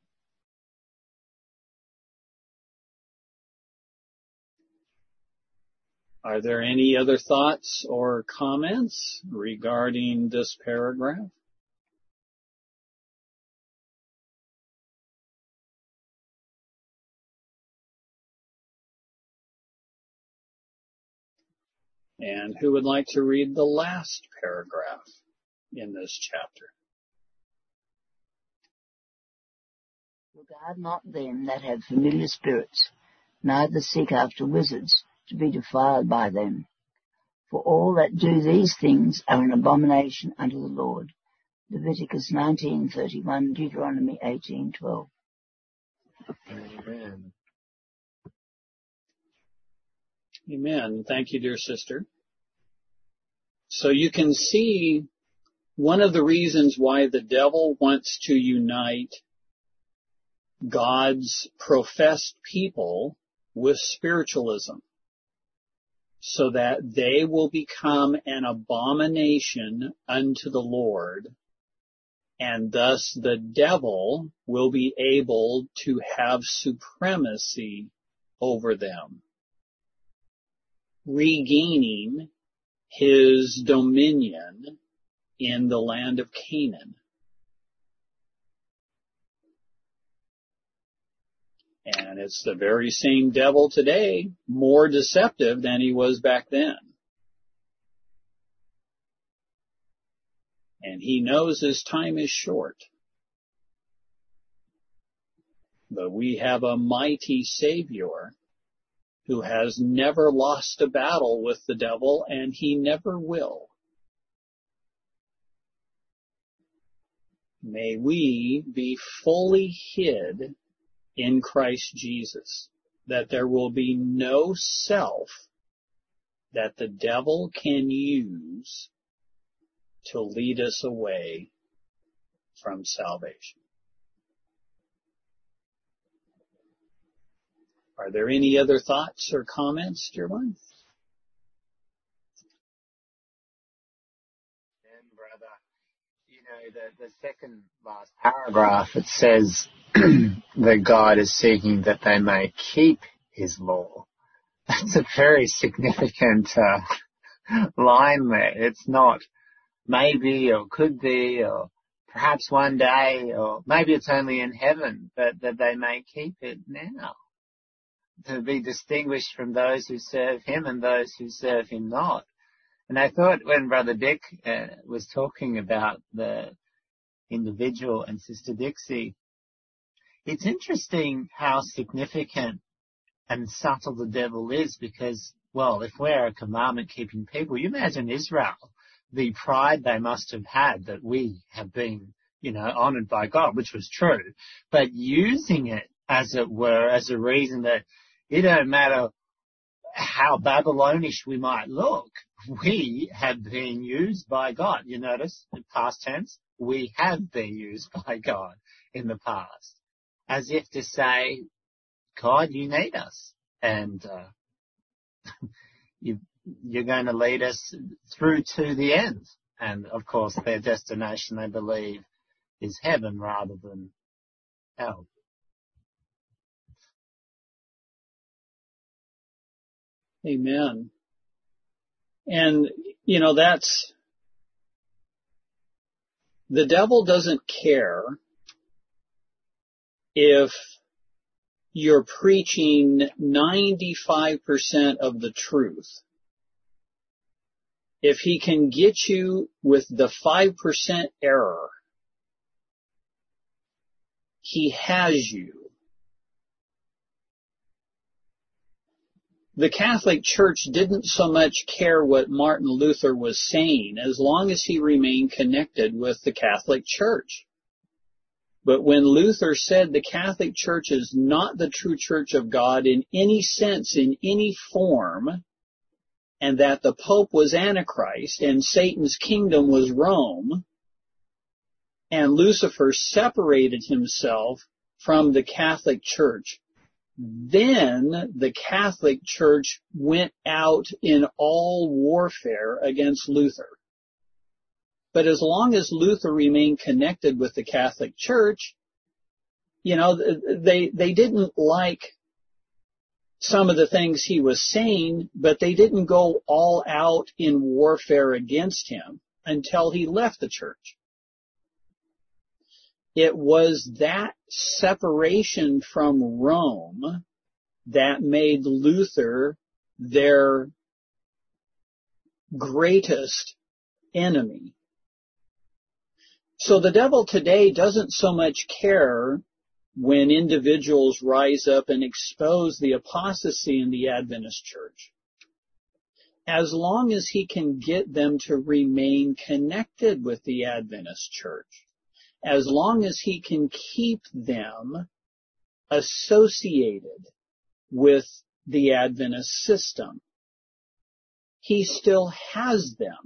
Are there any other thoughts or comments regarding this paragraph? And who would like to read the last paragraph in this chapter? Regard not them that have familiar spirits, neither seek after wizards, to be defiled by them. For all that do these things are an abomination unto the Lord. Leviticus 19:31, Deuteronomy 18:12. Amen. Amen. Thank you, dear sister. So you can see one of the reasons why the devil wants to unite God's professed people with spiritualism, so that they will become an abomination unto the Lord, and thus the devil will be able to have supremacy over them, regaining his dominion in the land of Canaan. And it's the very same devil today, more deceptive than he was back then. And he knows his time is short. But we have a mighty Savior who has never lost a battle with the devil, and he never will. May we be fully hid in Christ Jesus, that there will be no self that the devil can use to lead us away from salvation. Are there any other thoughts or comments, dear ones? the second last paragraph, it says that God is seeking that they may keep his law. That's a very significant line there. It's not maybe or could be or perhaps one day or maybe it's only in heaven, but that they may keep it now, to be distinguished from those who serve him and those who serve him not. And I thought when Brother Dick was talking about the individual and Sister Dixie, it's interesting how significant and subtle the devil is, because, well, if we're a commandment-keeping people, you imagine Israel, the pride they must have had that we have been, honoured by God, which was true, but using it, as it were, as a reason that it don't matter how Babylonish we might look, we have been used by God. You notice, in past tense, we have been used by God in the past, as if to say, God, you need us, and you're going to lead us through to the end. And, of course, their destination, they believe, is heaven rather than hell. Amen. And, that's, the devil doesn't care if you're preaching 95% of the truth. If he can get you with the 5% error, he has you. The Catholic Church didn't so much care what Martin Luther was saying as long as he remained connected with the Catholic Church. But when Luther said the Catholic Church is not the true Church of God in any sense, in any form, and that the Pope was Antichrist and Satan's kingdom was Rome, and Lucifer separated himself from the Catholic Church, then the Catholic Church went out in all warfare against Luther. But as long as Luther remained connected with the Catholic Church, they didn't like some of the things he was saying, but they didn't go all out in warfare against him until he left the church. It was that separation from Rome that made Luther their greatest enemy. So the devil today doesn't so much care when individuals rise up and expose the apostasy in the Adventist church, as long as he can get them to remain connected with the Adventist church, as long as he can keep them associated with the Adventist system, he still has them.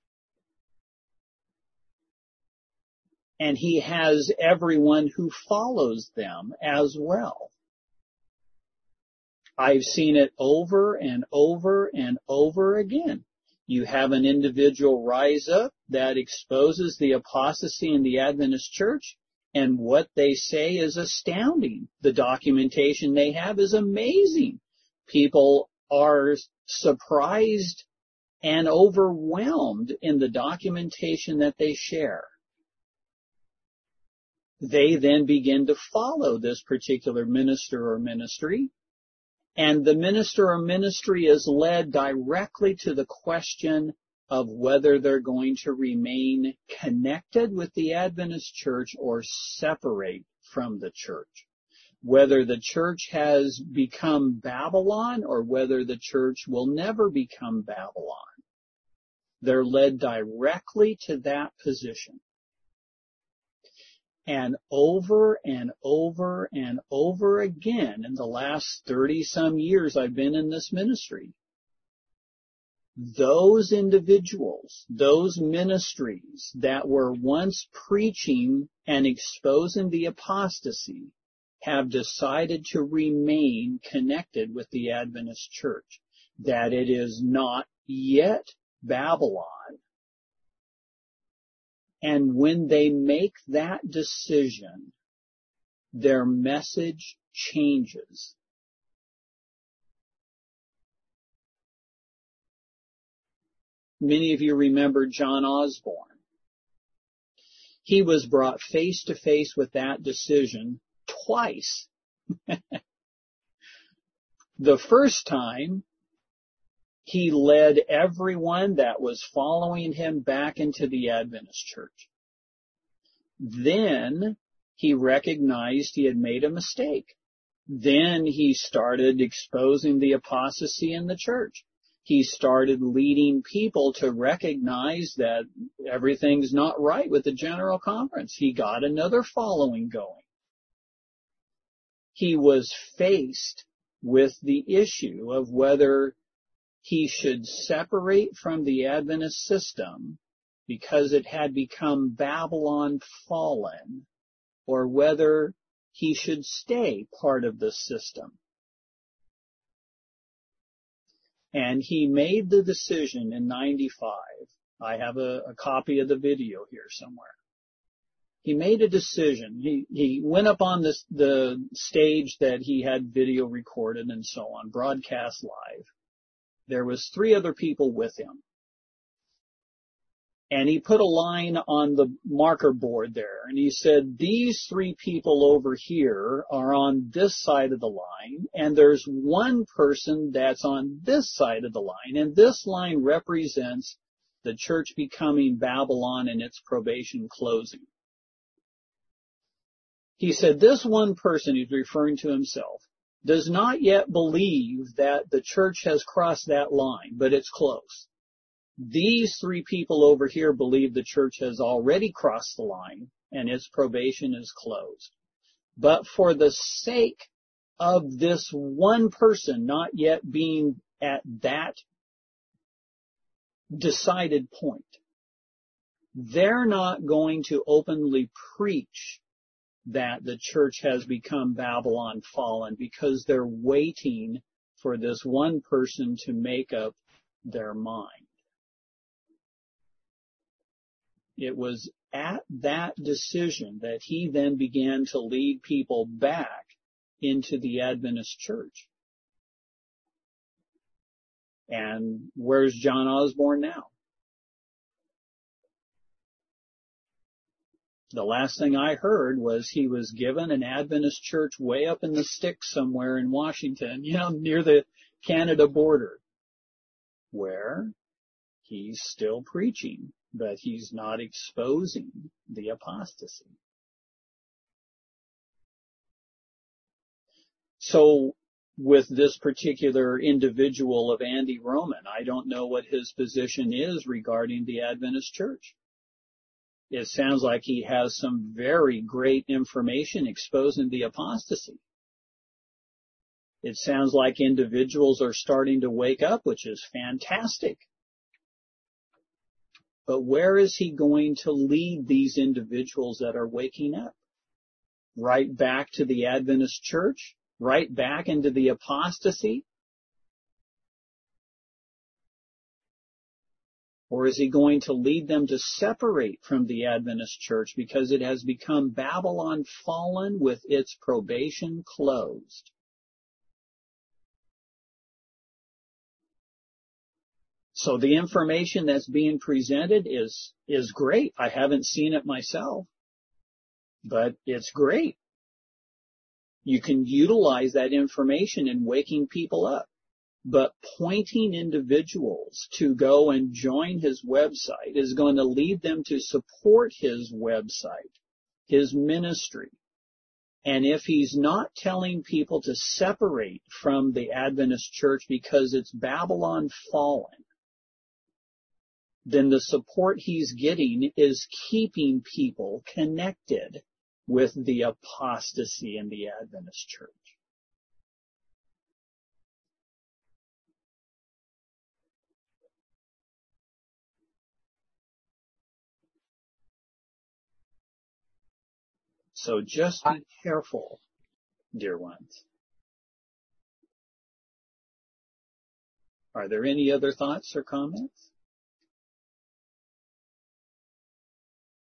And he has everyone who follows them as well. I've seen it over and over and over again. You have an individual rise up that exposes the apostasy in the Adventist church, and what they say is astounding. The documentation they have is amazing. People are surprised and overwhelmed in the documentation that they share. They then begin to follow this particular minister or ministry, and the minister or ministry is led directly to the question of whether they're going to remain connected with the Adventist church or separate from the church, whether the church has become Babylon or whether the church will never become Babylon. They're led directly to that position. And over and over and over again in the last 30-some years I've been in this ministry, those individuals, those ministries that were once preaching and exposing the apostasy have decided to remain connected with the Adventist church, that it is not yet Babylon, And when they make that decision, their message changes. Many of you remember John Osborne. He was brought face to face with that decision twice. The first time, he led everyone that was following him back into the Adventist church. Then he recognized he had made a mistake. Then he started exposing the apostasy in the church. He started leading people to recognize that everything's not right with the General Conference. He got another following going. He was faced with the issue of whether he should separate from the Adventist system because it had become Babylon fallen, or whether he should stay part of the system. And he made the decision in 95. I have a copy of the video here somewhere. He made a decision. He went up on the stage that he had video recorded and so on, broadcast live. There was 3 other people with him. And he put a line on the marker board there, and he said, these 3 people over here are on this side of the line, and there's one person that's on this side of the line, and this line represents the church becoming Babylon and its probation closing. He said, this one person, he's referring to himself, does not yet believe that the church has crossed that line, but it's close. These 3 people over here believe the church has already crossed the line and its probation is closed. But for the sake of this one person not yet being at that decided point, they're not going to openly preach that the church has become Babylon fallen because they're waiting for this one person to make up their mind. It was at that decision that he then began to lead people back into the Adventist church. And where's John Osborne now? The last thing I heard was he was given an Adventist church way up in the sticks somewhere in Washington, near the Canada border, where he's still preaching, but he's not exposing the apostasy. So with this particular individual of Andy Roman, I don't know what his position is regarding the Adventist church. It sounds like he has some very great information exposing the apostasy. It sounds like individuals are starting to wake up, which is fantastic. But where is he going to lead these individuals that are waking up? Right back to the Adventist church? Right back into the apostasy? Or is he going to lead them to separate from the Adventist church because it has become Babylon fallen with its probation closed? So the information that's being presented is great. I haven't seen it myself, but it's great. You can utilize that information in waking people up. But pointing individuals to go and join his website is going to lead them to support his website, his ministry. And if he's not telling people to separate from the Adventist church because it's Babylon fallen, then the support he's getting is keeping people connected with the apostasy in the Adventist church. So just be careful, dear ones. Are there any other thoughts or comments?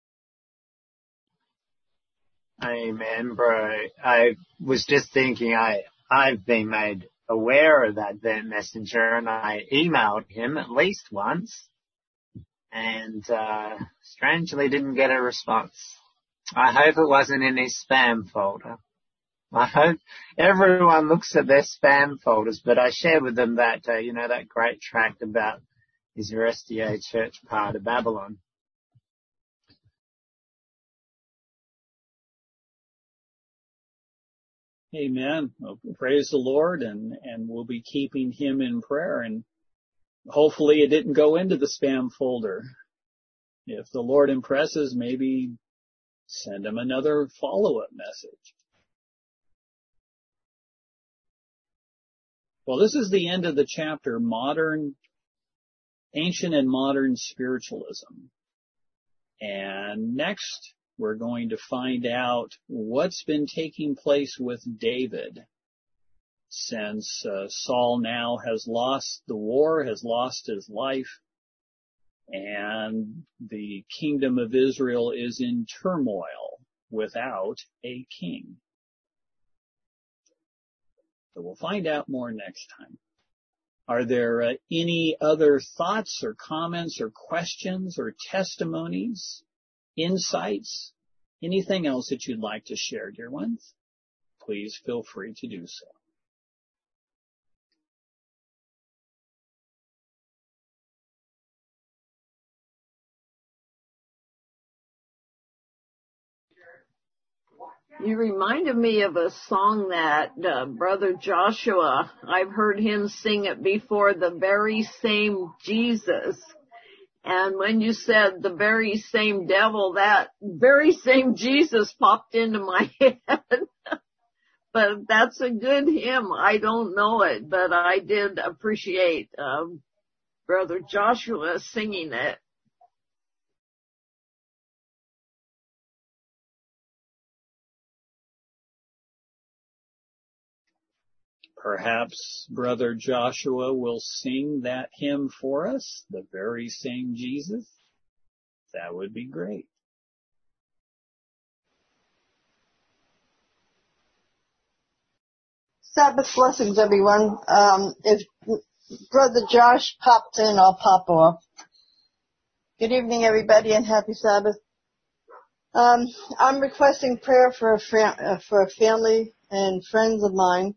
Amen, bro. I was just thinking I've been made aware of that Burnt Messenger, and I emailed him at least once, and strangely didn't get a response. I hope it wasn't in his spam folder. I hope everyone looks at their spam folders, but I shared with them that, that great tract about is your SDA church part of Babylon. Amen. Well, praise the Lord, and we'll be keeping him in prayer, and hopefully it didn't go into the spam folder. If the Lord impresses, maybe send him another follow-up message. Well, this is the end of the chapter, Ancient and Modern Spiritualism. And next, we're going to find out what's been taking place with David since Saul now has lost the war, has lost his life, and the kingdom of Israel is in turmoil without a king. So we'll find out more next time. Are there any other thoughts or comments or questions or testimonies, insights, anything else that you'd like to share, dear ones? Please feel free to do so. You reminded me of a song that Brother Joshua, I've heard him sing it before, The Very Same Jesus. And when you said the very same devil, that very same Jesus popped into my head. But that's a good hymn. I don't know it, but I did appreciate Brother Joshua singing it. Perhaps Brother Joshua will sing that hymn for us, The Very Same Jesus. That would be great. Sabbath blessings, everyone. If Brother Josh popped in, I'll pop off. Good evening, everybody, and happy Sabbath. I'm requesting prayer for a family and friends of mine.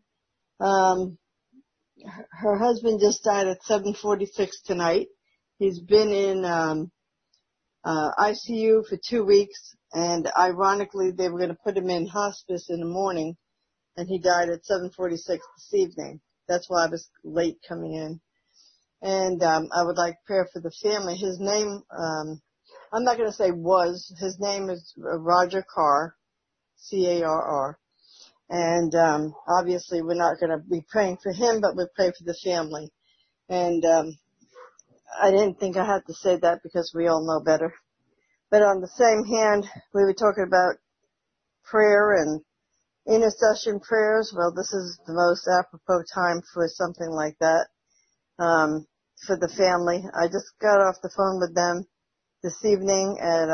Her husband just died at 7:46 tonight. He's been in ICU for 2 weeks, and ironically, they were going to put him in hospice in the morning, and he died at 7:46 this evening. That's why I was late coming in. And I would like prayer for the family. His name, I'm not going to say was. His name is Roger Carr, C-A-R-R. And obviously we're not going to be praying for him, but we'll pray for the family. And I didn't think I had to say that because we all know better. But on the same hand, we were talking about prayer and intercession prayers. Well, this is the most apropos time for something like that, for the family. I just got off the phone with them this evening at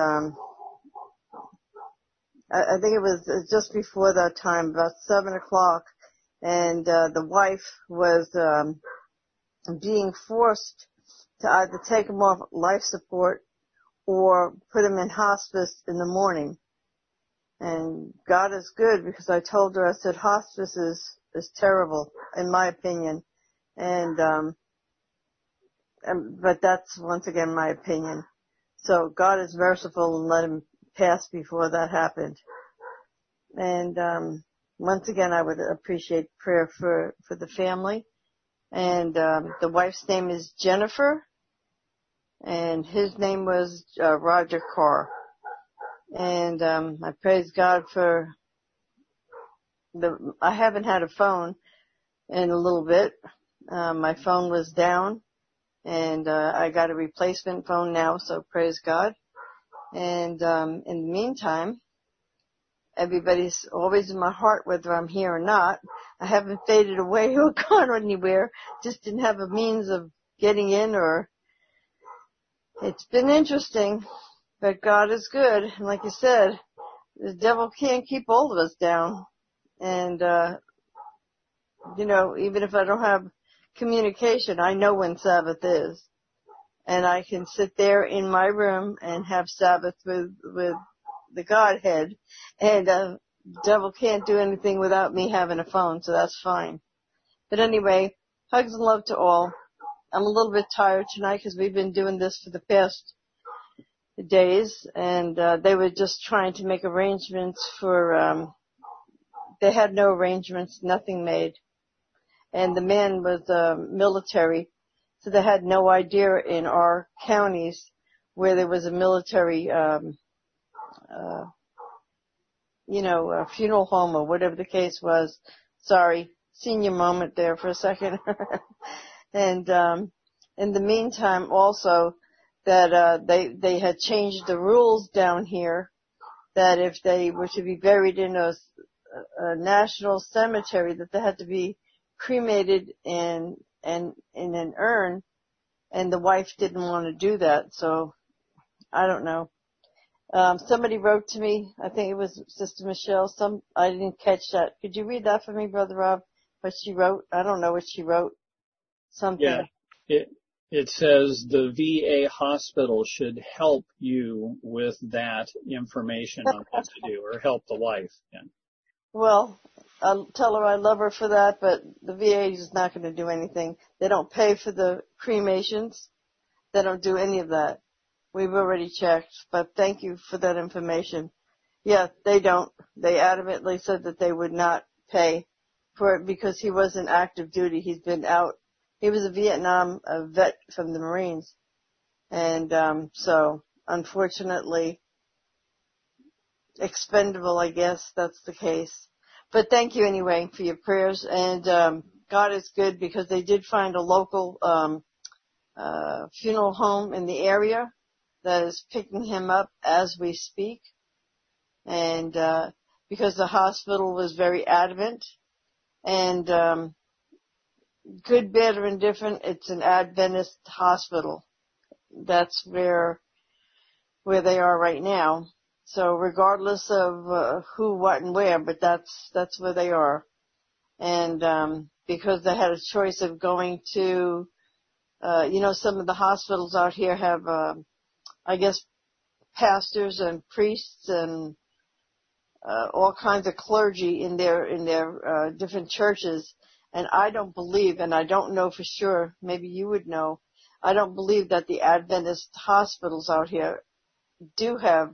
I think it was just before that time, about 7 o'clock, and the wife was being forced to either take him off life support or put him in hospice in the morning. And God is good, because I told her, I said, hospice is terrible, in my opinion. And but that's once again my opinion. So God is merciful and let him pass before that happened. And once again, I would appreciate prayer for the family. And the wife's name is Jennifer, and his name was Roger Carr. And I praise God for I haven't had a phone in a little bit. My phone was down, and I got a replacement phone now, so praise God. And in the meantime, everybody's always in my heart, whether I'm here or not. I haven't faded away or gone anywhere. Just didn't have a means of getting in, or it's been interesting, but God is good. And like you said, the devil can't keep all of us down. And, even if I don't have communication, I know when Sabbath is. And I can sit there in my room and have Sabbath with the Godhead. And, devil can't do anything without me having a phone, so that's fine. But anyway, hugs and love to all. I'm a little bit tired tonight because we've been doing this for the past days, and they were just trying to make arrangements for, they had no arrangements, nothing made. And the man was military, so they had no idea in our counties where there was a military, funeral home or whatever the case was. Sorry, senior moment there for a second. And in the meantime, also that they had changed the rules down here that if they were to be buried in a national cemetery, that they had to be cremated in an urn, and the wife didn't want to do that. So I don't know. Somebody wrote to me, I think it was Sister Michelle, I didn't catch that. Could you read that for me, Brother Rob? What she wrote? I don't know what she wrote. Something. Yeah. It says the VA hospital should help you with that information on what to do, or help the wife. Yeah. Well, I'll tell her I love her for that, but the VA is not going to do anything. They don't pay for the cremations. They don't do any of that. We've already checked, but thank you for that information. Yeah, they don't. They adamantly said that they would not pay for it because he wasn't active duty. He's been out. He was a Vietnam vet from the Marines. And so, unfortunately, expendable, I guess that's the case. But thank you anyway for your prayers. And God is good because they did find a local funeral home in the area that is picking him up as we speak. And because the hospital was very adamant. And good, bad, or indifferent, it's an Adventist hospital. That's where they are right now. So regardless of who, what, and where, but that's where they are. And because they had a choice of going to, some of the hospitals out here have, I guess, pastors and priests and all kinds of clergy in their different churches. And I don't believe, and I don't know for sure, maybe you would know, I don't believe that the Adventist hospitals out here do have,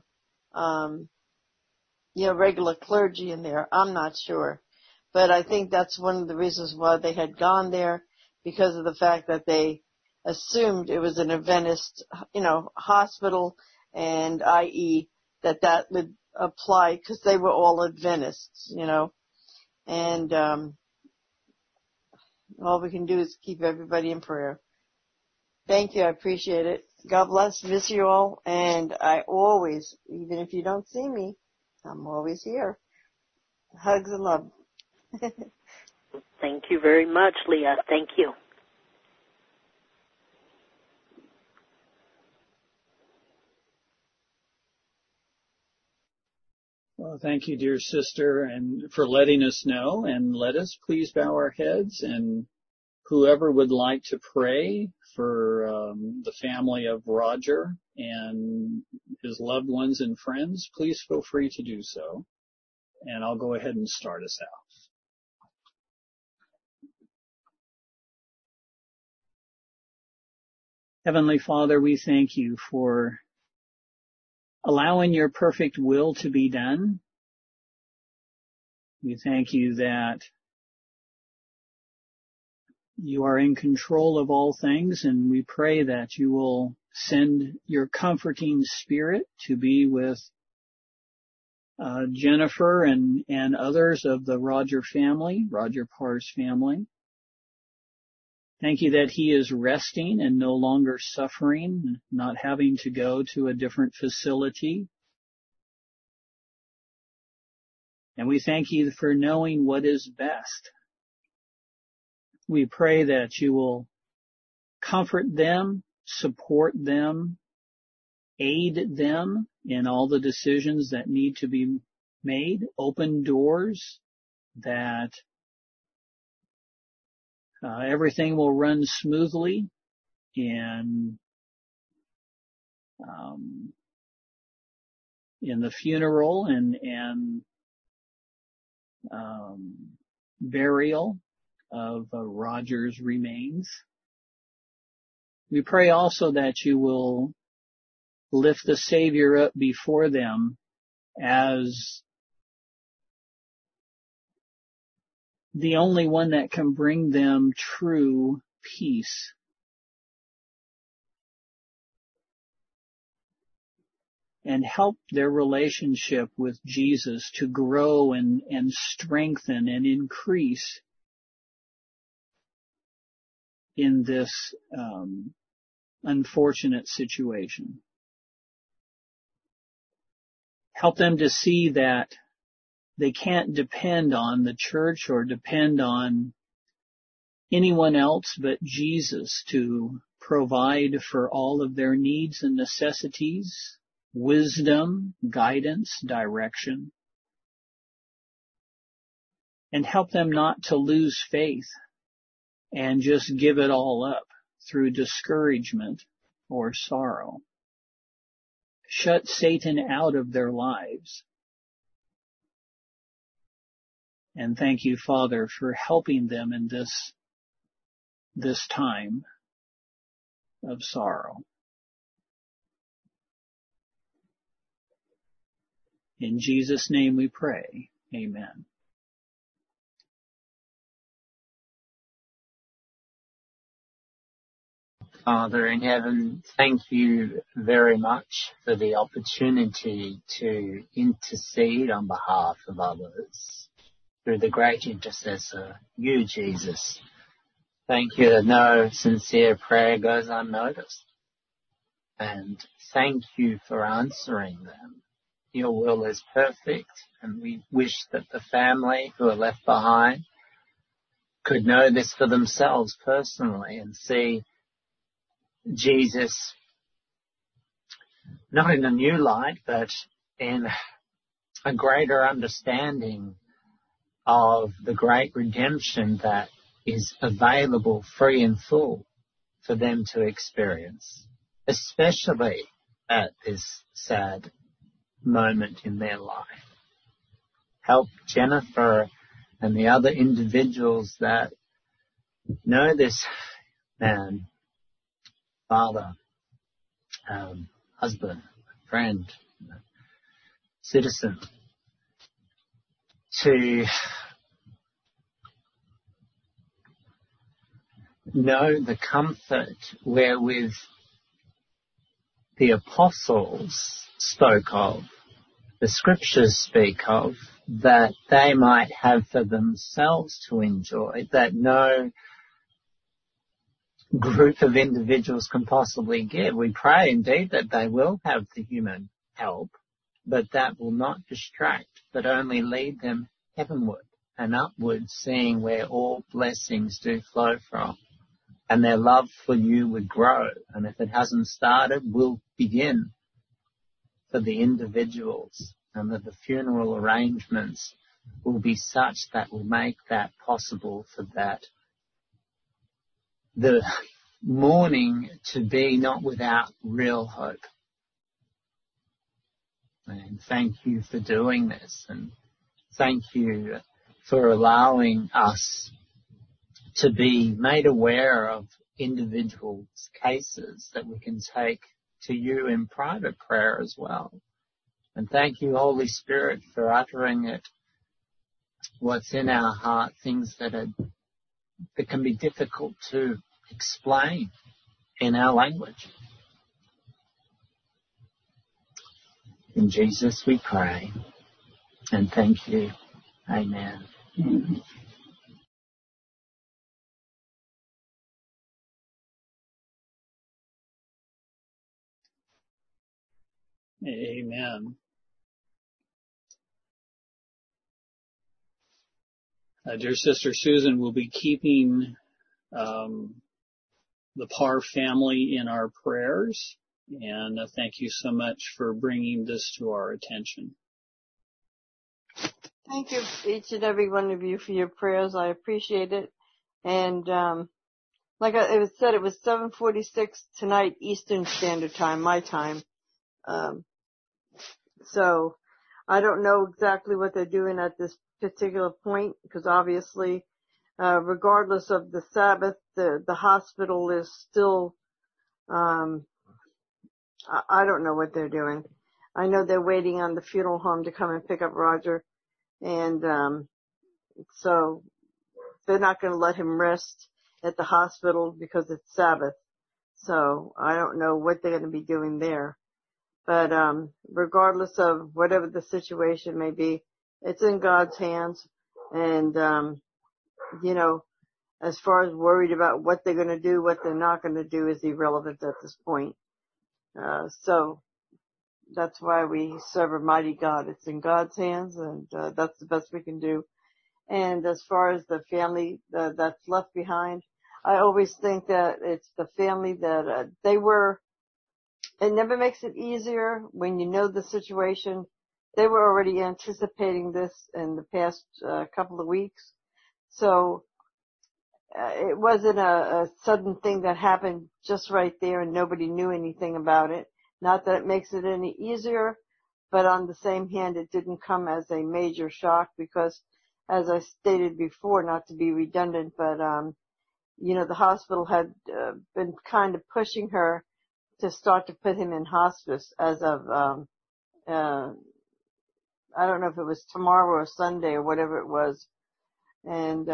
regular clergy in there. I'm not sure. But I think that's one of the reasons why they had gone there, because of the fact that they assumed it was an Adventist, hospital, and i.e. that would apply because they were all Adventists, and all we can do is keep everybody in prayer. Thank you. I appreciate it. God bless. Miss you all. And I always, even if you don't see me, I'm always here. Hugs and love. Thank you very much, Leah. Thank you. Well, thank you, dear sister, and for letting us know. And let us please bow our heads, and whoever would like to pray for the family of Roger and his loved ones and friends, please feel free to do so. And I'll go ahead and start us out. Heavenly Father, we thank you for allowing your perfect will to be done. We thank you that you are in control of all things, and we pray that you will send your comforting spirit to be with Jennifer and others of the Roger family, Roger Parr's family. Thank you that he is resting and no longer suffering, not having to go to a different facility. And we thank you for knowing what is best. We pray that you will comfort them, support them, aid them in all the decisions that need to be made, open doors, that everything will run smoothly in the funeral and burial of Roger's remains. We pray also that you will lift the Savior up before them as the only one that can bring them true peace. And help their relationship with Jesus to grow and strengthen and increase in this unfortunate situation. Help them to see that they can't depend on the church or depend on anyone else but Jesus to provide for all of their needs and necessities, wisdom, guidance, direction. And help them not to lose faith and just give it all up through discouragement or sorrow. Shut Satan out of their lives. And thank you, Father, for helping them in this time of sorrow. In Jesus' name we pray. Amen. Father in heaven, thank you very much for the opportunity to intercede on behalf of others through the great intercessor, you, Jesus. Thank you that no sincere prayer goes unnoticed. And thank you for answering them. Your will is perfect, and we wish that the family who are left behind could know this for themselves personally and see Jesus not in a new light, but in a greater understanding of the great redemption that is available free and full for them to experience, especially at this sad moment in their life. Help Jennifer and the other individuals that know this man, father, husband, friend, citizen, to know the comfort wherewith the apostles spoke of, the scriptures speak of, that they might have for themselves to enjoy, that no group of individuals can possibly give. We pray indeed that they will have the human help, but that will not distract, but only lead them heavenward and upward, seeing where all blessings do flow from. And their love for you would grow. And if it hasn't started, will begin for the individuals, and that the funeral arrangements will be such that will make that possible, for that the mourning to be not without real hope. And thank you for doing this, and thank you for allowing us to be made aware of individuals' cases that we can take to you in private prayer as well. And thank you, Holy Spirit, for uttering it, what's in our heart, things that can be difficult to explain in our language. In Jesus we pray, and thank you. Amen. Amen. Dear Sister Susan, we'll be keeping the Parr family in our prayers, and thank you so much for bringing this to our attention. Thank you, each and every one of you, for your prayers. I appreciate it. And like it was said, it was 7:46 tonight, Eastern Standard Time, my time. So I don't know exactly what they're doing at this particular point, because obviously, regardless of the Sabbath, the hospital is still. I don't know what they're doing. I know they're waiting on the funeral home to come and pick up Roger. And so they're not going to let him rest at the hospital because it's Sabbath. So I don't know what they're going to be doing there. But regardless of whatever the situation may be, it's in God's hands. And, as far as worried about what they're going to do, what they're not going to do is irrelevant at this point. So that's why we serve a mighty God. It's in God's hands, and that's the best we can do. And as far as the family that's left behind, I always think that it's the family that they were. It never makes it easier when you know the situation. They were already anticipating this in the past couple of weeks. So it wasn't a sudden thing that happened just right there and nobody knew anything about it. Not that it makes it any easier, but on the same hand, it didn't come as a major shock because, as I stated before, not to be redundant, but, the hospital had been kind of pushing her to start to put him in hospice as of, I don't know if it was tomorrow or Sunday or whatever it was. And,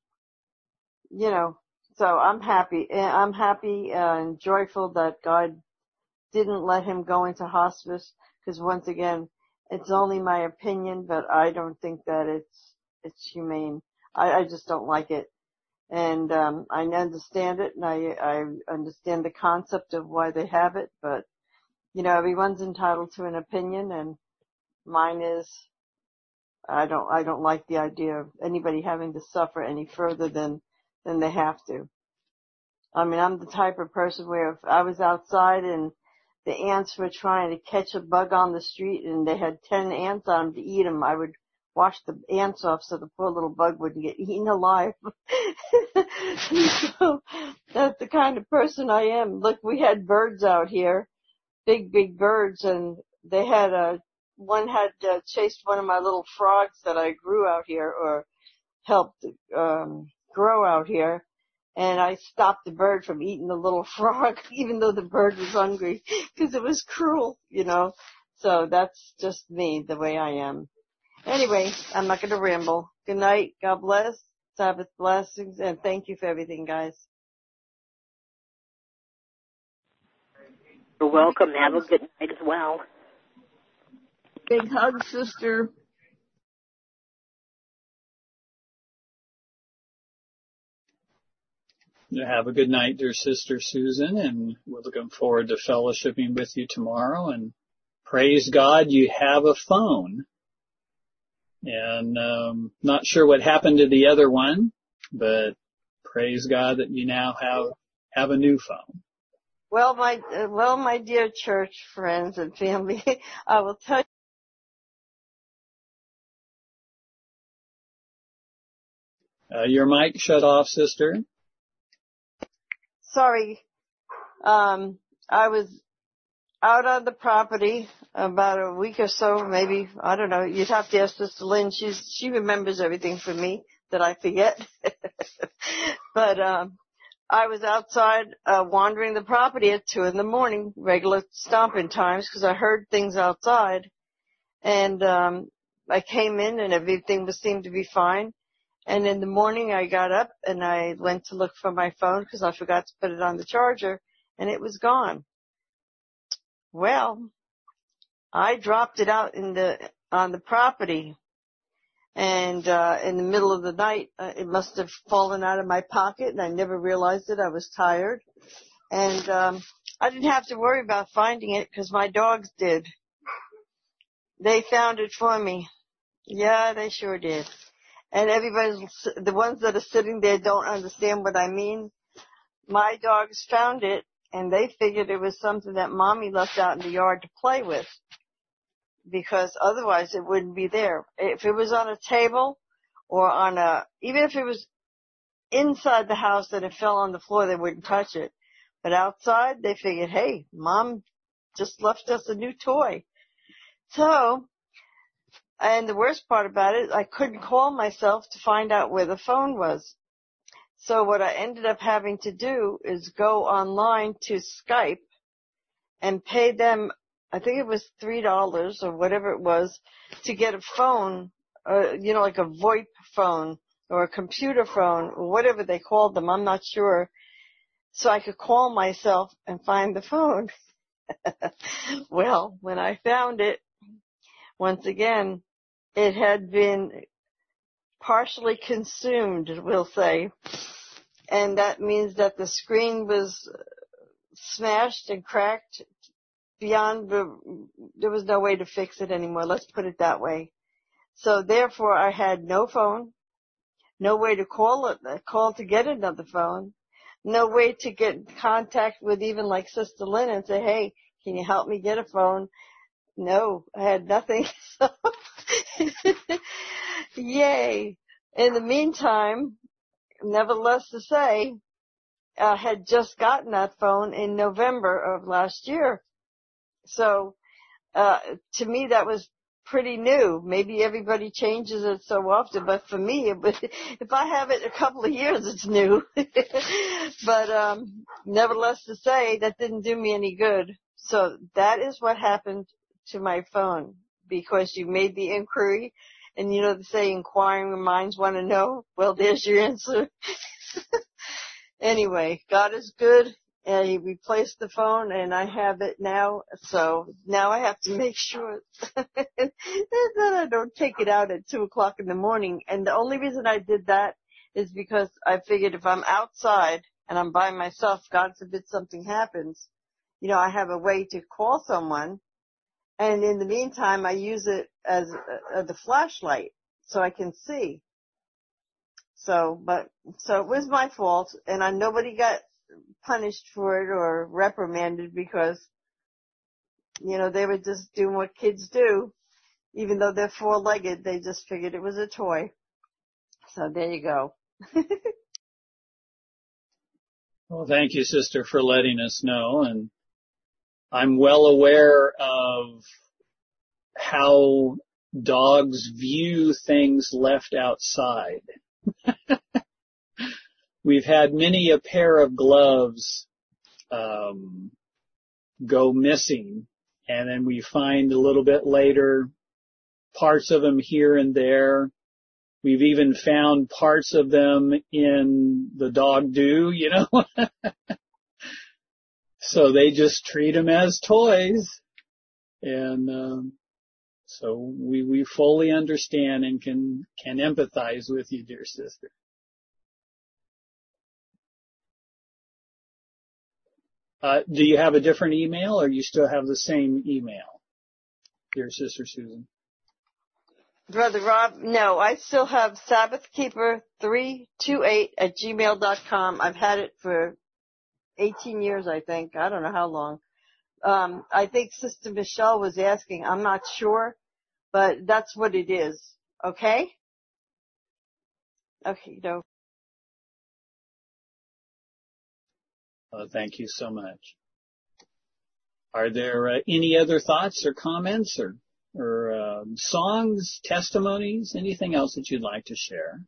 so I'm happy. I'm happy and joyful that God didn't let him go into hospice, because once again, it's only my opinion, but I don't think that it's humane. I just don't like it. And I understand it, and I understand the concept of why they have it, but everyone's entitled to an opinion, and mine is I don't like the idea of anybody having to suffer any further than they have to. I mean, I'm the type of person where if I was outside and the ants were trying to catch a bug on the street and they had 10 ants on them to eat them, I would wash the ants off so the poor little bug wouldn't get eaten alive. So that's the kind of person I am. Look, we had birds out here, big birds, and they had one had chased one of my little frogs that I grew out here or helped grow out here. And I stopped the bird from eating the little frog, even though the bird was hungry, because it was cruel, So that's just me, the way I am. Anyway, I'm not going to ramble. Good night. God bless. Sabbath blessings. And thank you for everything, guys. You're welcome. Have a good night as well. Big hug, sister. Have a good night, dear Sister Susan, and we're looking forward to fellowshipping with you tomorrow. And praise God you have a phone. And not sure what happened to the other one, but praise God that you now have a new phone. Well, my dear church friends and family, I will tell you. Your mic shut off, sister. Sorry. I was out on the property about a week or so, maybe. I don't know. You'd have to ask Sister Lynn. She remembers everything from me that I forget. But, I was outside, wandering the property at 2 a.m, regular stomping times, because I heard things outside. And, I came in and everything seemed to be fine. And in the morning I got up and I went to look for my phone because I forgot to put it on the charger and it was gone. Well, I dropped it out on the property and, in the middle of the night, it must have fallen out of my pocket and I never realized it. I was tired and, I didn't have to worry about finding it because my dogs did. They found it for me. Yeah, they sure did. And the ones that are sitting there don't understand what I mean. My dogs found it, and they figured it was something that Mommy left out in the yard to play with. because otherwise it wouldn't be there. If it was on a table or even if it was inside the house and it fell on the floor, they wouldn't touch it. But outside, they figured, hey, Mom just left us a new toy. So, and the worst part about it, I couldn't call myself to find out where the phone was. So what I ended up having to do is go online to Skype and pay them, I think it was $3 or whatever it was, to get a phone, like a VoIP phone or a computer phone or whatever they called them. I'm not sure. So I could call myself and find the phone. Well, when I found it, once again, it had been partially consumed, we'll say. And that means that the screen was smashed and cracked there was no way to fix it anymore. Let's put it that way. So therefore I had no phone, no way to call to get another phone, no way to get in contact with even like Sister Lynn and say, hey, can you help me get a phone? No, I had nothing. So yay. In the meantime, nevertheless to say, I had just gotten that phone in November of last year. So, to me that was pretty new. Maybe everybody changes it so often, but for me, if I have it a couple of years, it's new. But, nevertheless to say, that didn't do me any good. So that is what happened to my phone, because you made the inquiry, and they say inquiring minds want to know. Well, there's your answer. Anyway, God is good, and He replaced the phone, and I have it now. So now I have to make sure that I don't take it out at 2:00 in the morning. And the only reason I did that is because I figured if I'm outside and I'm by myself, God forbid something happens, I have a way to call someone. And in the meantime, I use it as the flashlight so I can see. So it was my fault, and nobody got punished for it or reprimanded because, they were just doing what kids do. Even though they're four-legged, they just figured it was a toy. So there you go. Well, thank you, Sister, for letting us know. And I'm well aware of how dogs view things left outside. We've had many a pair of gloves go missing, and then we find a little bit later parts of them here and there. We've even found parts of them in the dog do, So they just treat them as toys. And so we fully understand and can empathize with you, dear sister. Do you have a different email, or you still have the same email, dear Sister Susan? Brother Rob, no, I still have sabbathkeeper328@gmail.com. I've had it for 18 years, I think. I don't know how long. I think Sister Michelle was asking. I'm not sure, but that's what it is. Okay? Okay, no. Thank you so much. Are there any other thoughts or comments or songs, testimonies, anything else that you'd like to share?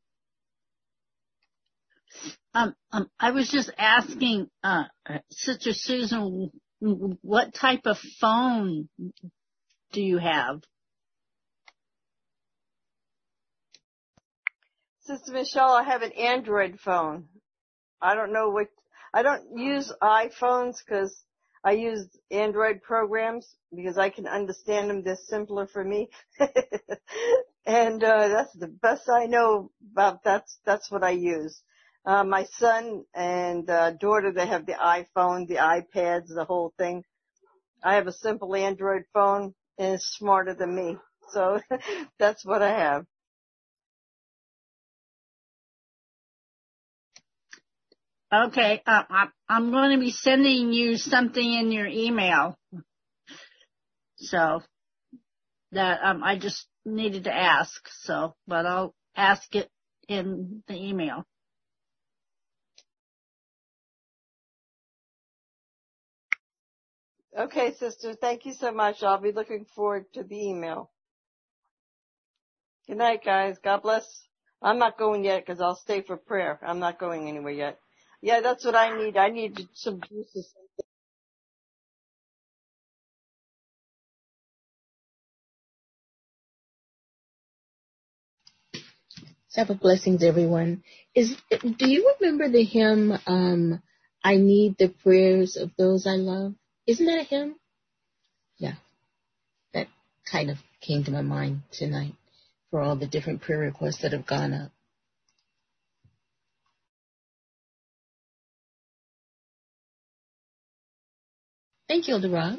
I was just asking Sister Susan, what type of phone do you have? Sister Michelle, I have an Android phone. I don't use iPhones because I use Android programs because I can understand them. They're simpler for me. And that's the best I know about that's what I use. My son and daughter, they have the iPhone, the iPads, the whole thing. I have a simple Android phone, and it's smarter than me. So that's what I have. Okay, I'm going to be sending you something in your email. So that I just needed to ask. So, but I'll ask it in the email. Okay, sister. Thank you so much. I'll be looking forward to the email. Good night, guys. God bless. I'm not going yet because I'll stay for prayer. I'm not going anywhere yet. Yeah, that's what I need. I need some juices. Sabbath blessings, everyone. Do you remember the hymn, I Need the Prayers of Those I Love? Isn't that a hymn? Yeah, that kind of came to my mind tonight for all the different prayer requests that have gone up. Thank you, Elder Rob.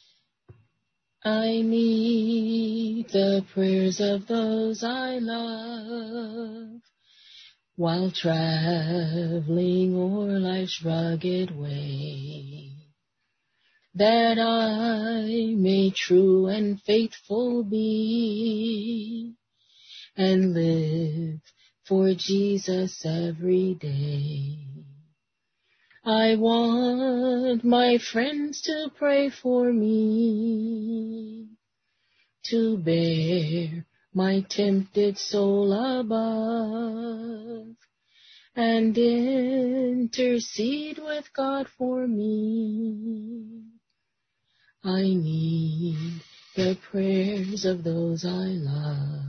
I need the prayers of those I love while traveling o'er life's rugged way, that I may true and faithful be and live for Jesus every day. I want my friends to pray for me, to bear my tempted soul above, and intercede with God for me. I need the prayers of those I love.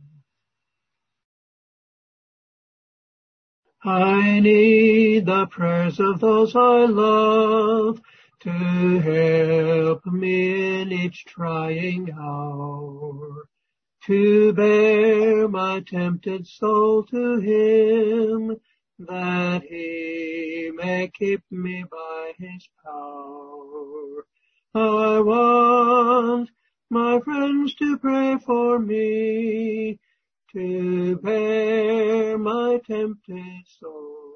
I need the prayers of those I love to help me in each trying hour, to bear my tempted soul to Him, that He may keep me by His power. I want my friends to pray for me, to bear my tempted soul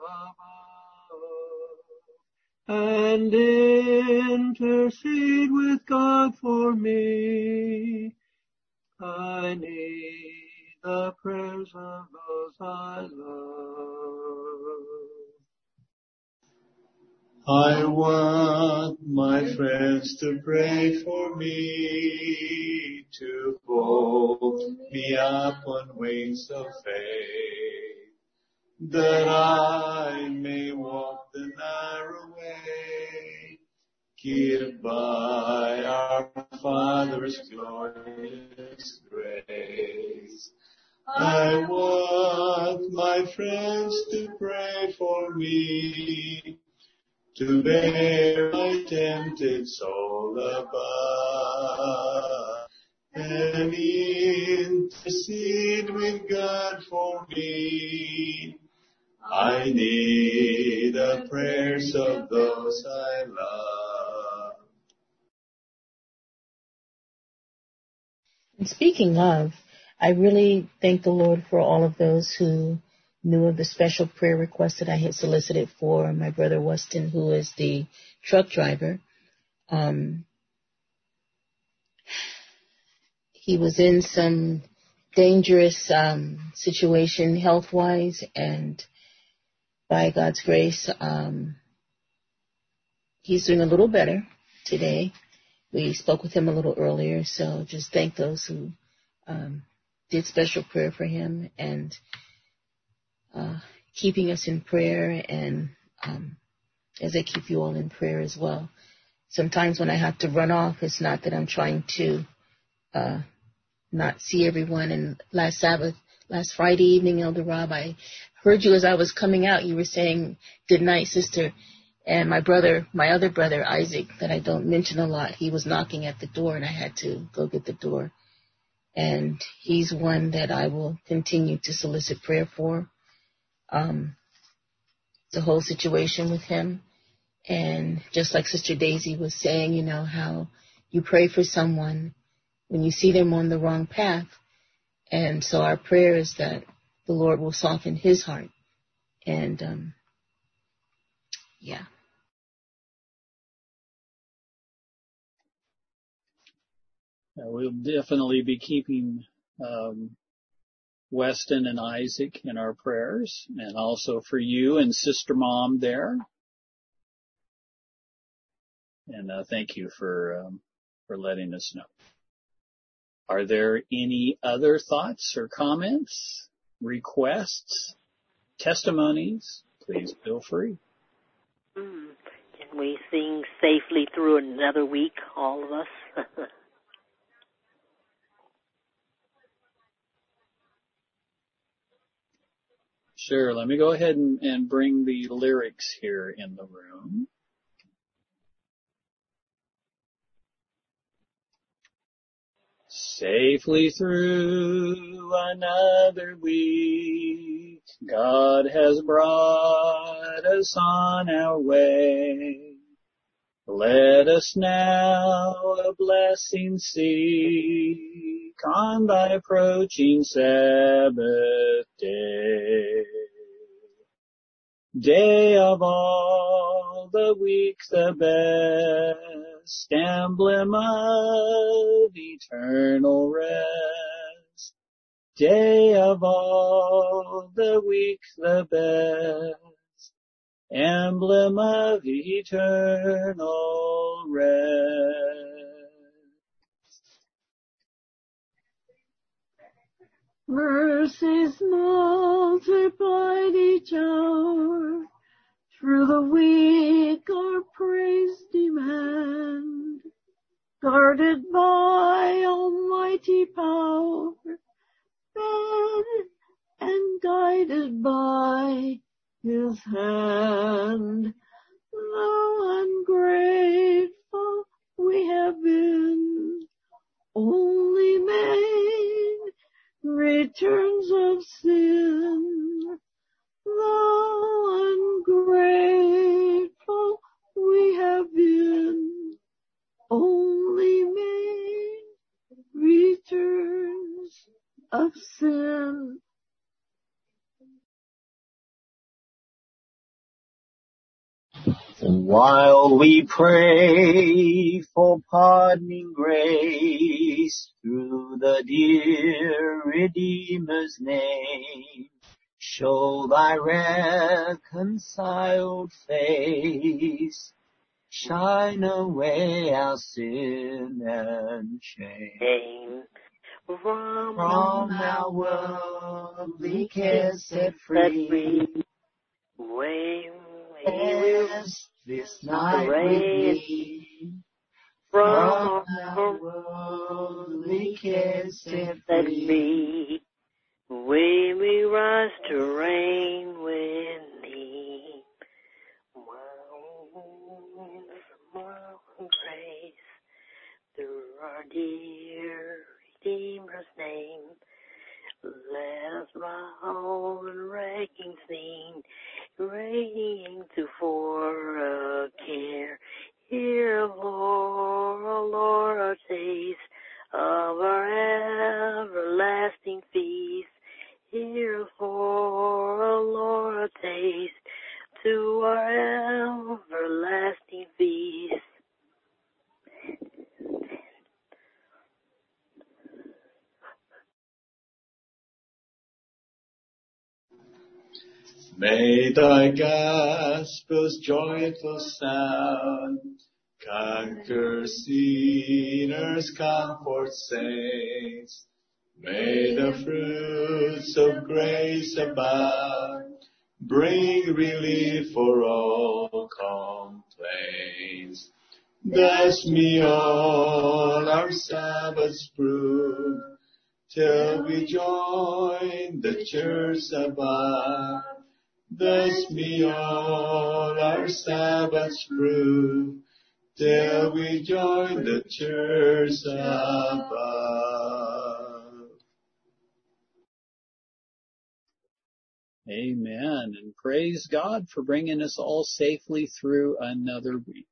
above, and intercede with God for me. I need the prayers of those I love. I want my friends to pray for me, to hold me up on wings of faith, that I may walk the narrow way, guided by our Father's glorious grace. I want my friends to pray for me, to bear my tempted soul above, and intercede with God for me. I need the prayers of those I love. And speaking of, I really thank the Lord for all of those who knew of the special prayer request that I had solicited for my brother Weston, who is the truck driver. He was in some dangerous situation health-wise, and by God's grace, he's doing a little better today. We spoke with him a little earlier, so just thank those who did special prayer for him and keeping us in prayer, and as I keep you all in prayer as well. Sometimes when I have to run off, it's not that I'm trying to not see everyone. And last Friday evening, Elder Rob, I heard you as I was coming out. You were saying, good night, sister. And my other brother, Isaac, that I don't mention a lot, he was knocking at the door, and I had to go get the door. And he's one that I will continue to solicit prayer for. The whole situation with him. And just like Sister Daisy was saying, you know, how you pray for someone when you see them on the wrong path. And so our prayer is that the Lord will soften his heart. And, yeah. We'll definitely be keeping Weston and Isaac in our prayers, and also for you and Sister Mom there. And thank you for letting us know. Are there any other thoughts or comments, requests, testimonies? Please feel free. Can we sing safely through another week, all of us? Sure. Let me go ahead and bring the lyrics here in the room. Safely through another week, God has brought us on our way. Let us now a blessing seek on thy approaching Sabbath day. Day of all the week the best, emblem of eternal rest. Day of all the week the best, emblem of eternal rest. Mercies multiplied each hour, through the week our praise demand. Guarded by almighty power, fed and guided by His hand. Though ungrateful we have been, only made returns of sin. Though ungrateful we have been, only made returns of sin. While we pray for pardoning grace through the dear Redeemer's name, show thy reconciled face, shine away our sin and shame. From our worldly cares set free, rest this night with thee. From our worldly cares set free, we may rise to reign with thee. Grace through our dear Redeemer's name, let us bow in wrecking scene, radiating to for a care. Hear, Lord, our taste of our everlasting feast. Hear, Lord, our taste to our everlasting feast. May thy gospel's joyful sound conquer sinners, comfort saints. May the fruits of grace abound, bring relief for all complaints. Thus may all our Sabbaths prove, till we join the church above. Thus may all our Sabbaths prove, till we join the church above. Amen. And praise God for bringing us all safely through another week.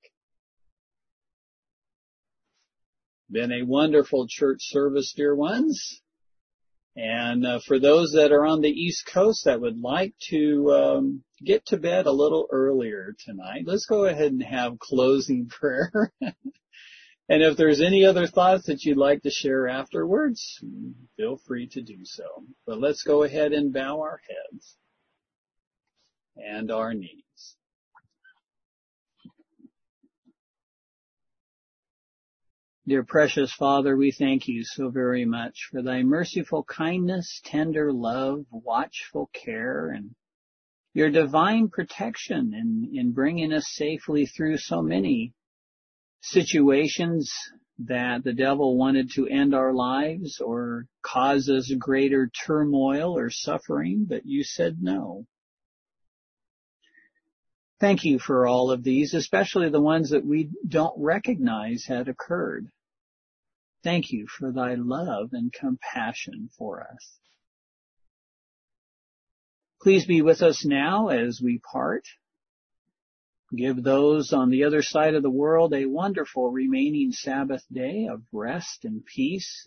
Been a wonderful church service, dear ones. And for those that are on the East Coast that would like to get to bed a little earlier tonight, let's go ahead and have closing prayer. And if there's any other thoughts that you'd like to share afterwards, feel free to do so. But let's go ahead and bow our heads and our knees. Dear precious Father, we thank you so very much for thy merciful kindness, tender love, watchful care, and your divine protection in bringing us safely through so many situations that the devil wanted to end our lives or cause us greater turmoil or suffering, but you said no. Thank you for all of these, especially the ones that we don't recognize had occurred. Thank you for thy love and compassion for us. Please be with us now as we part. Give those on the other side of the world a wonderful remaining Sabbath day of rest and peace.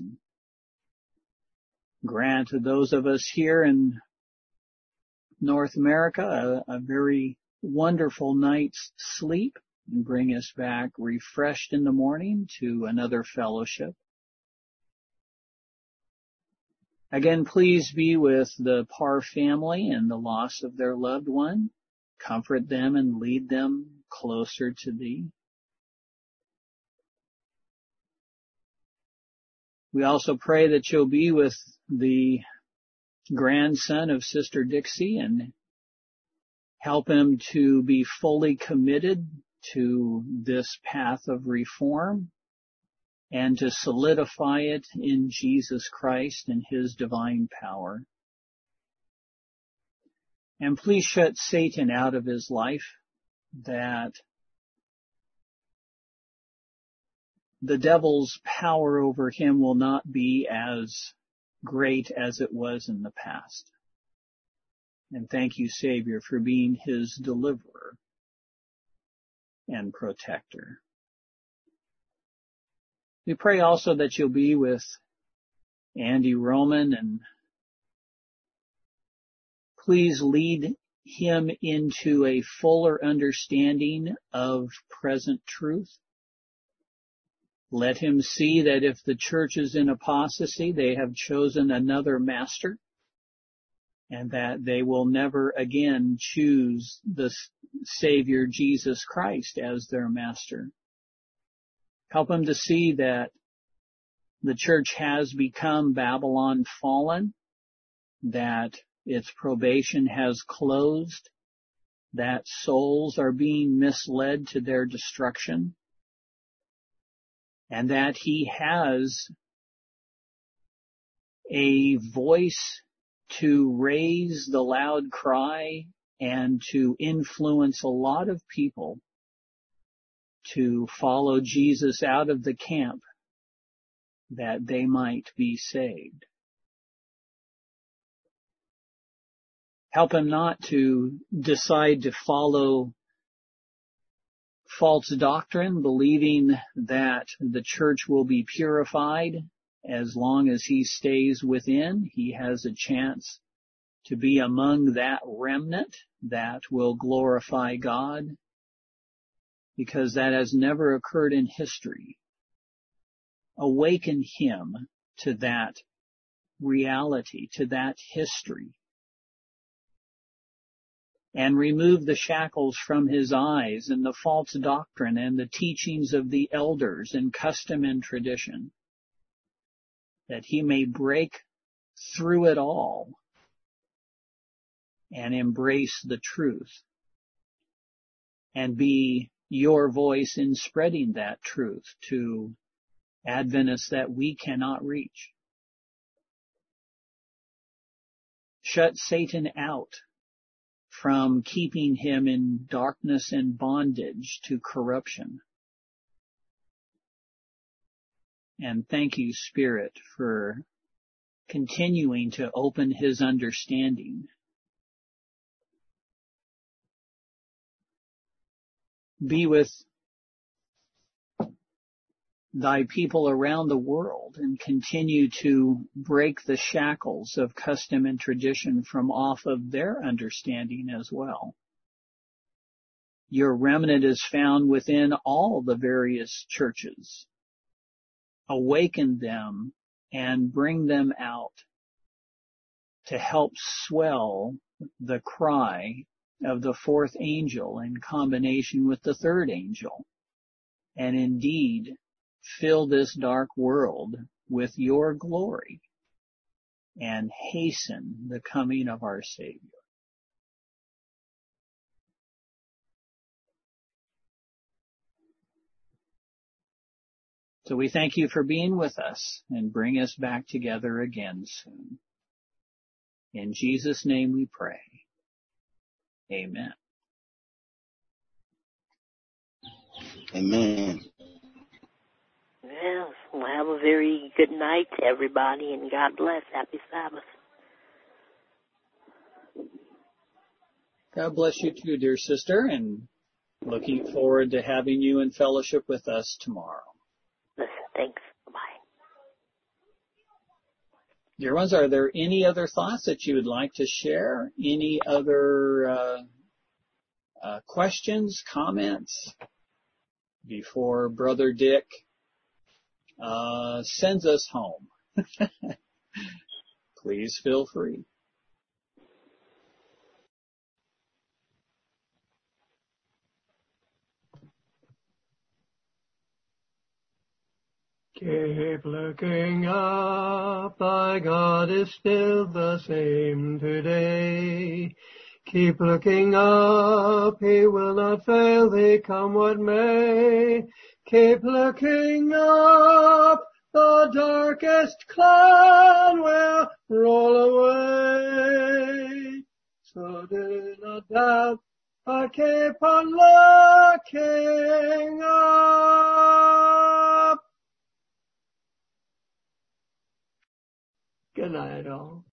Grant to those of us here in North America a very wonderful night's sleep and bring us back refreshed in the morning to another fellowship. Again, please be with the Parr family and the loss of their loved one. Comfort them and lead them closer to thee. We also pray that you'll be with the grandson of Sister Dixie and help him to be fully committed to this path of reform and to solidify it in Jesus Christ and his divine power. And please shut Satan out of his life, that the devil's power over him will not be as great as it was in the past. And thank you, Savior, for being his deliverer and protector. We pray also that you'll be with Andy Roman, and please lead him into a fuller understanding of present truth. Let him see that if the church is in apostasy, they have chosen another master, and that they will never again choose the Savior Jesus Christ as their master. Help him to see that the church has become Babylon fallen, that its probation has closed, that souls are being misled to their destruction, and that he has a voice to raise the loud cry and to influence a lot of people to follow Jesus out of the camp, that they might be saved. Help him not to decide to follow false doctrine, believing that the church will be purified as long as he stays within. He has a chance to be among that remnant that will glorify God, because that has never occurred in history. Awaken him to that reality, to that history, and remove the shackles from his eyes and the false doctrine and the teachings of the elders and custom and tradition, that he may break through it all and embrace the truth and be your voice in spreading that truth to Adventists that we cannot reach. Shut Satan out from keeping him in darkness and bondage to corruption. And thank you, Spirit, for continuing to open his understanding. Be with thy people around the world and continue to break the shackles of custom and tradition from off of their understanding as well. Your remnant is found within all the various churches awaken them and bring them out to help swell the cry of the fourth angel in combination with the third angel, and indeed fill this dark world with your glory and hasten the coming of our Savior. So we thank you for being with us, and bring us back together again soon. In Jesus' name we pray. Amen. Amen. Yes, well, have a very good night to everybody, and God bless. Happy Sabbath. God bless you too, dear sister, and looking forward to having you in fellowship with us tomorrow. Listen, thanks. Bye. Dear ones, are there any other thoughts that you would like to share? Any other questions, comments before Brother Dick sends us home? Please feel free. Keep looking up, thy God is still the same today. Keep looking up, he will not fail thee, come what may. Keep looking up, the darkest cloud will roll away. So do not doubt, but keep on looking up. Good night, all.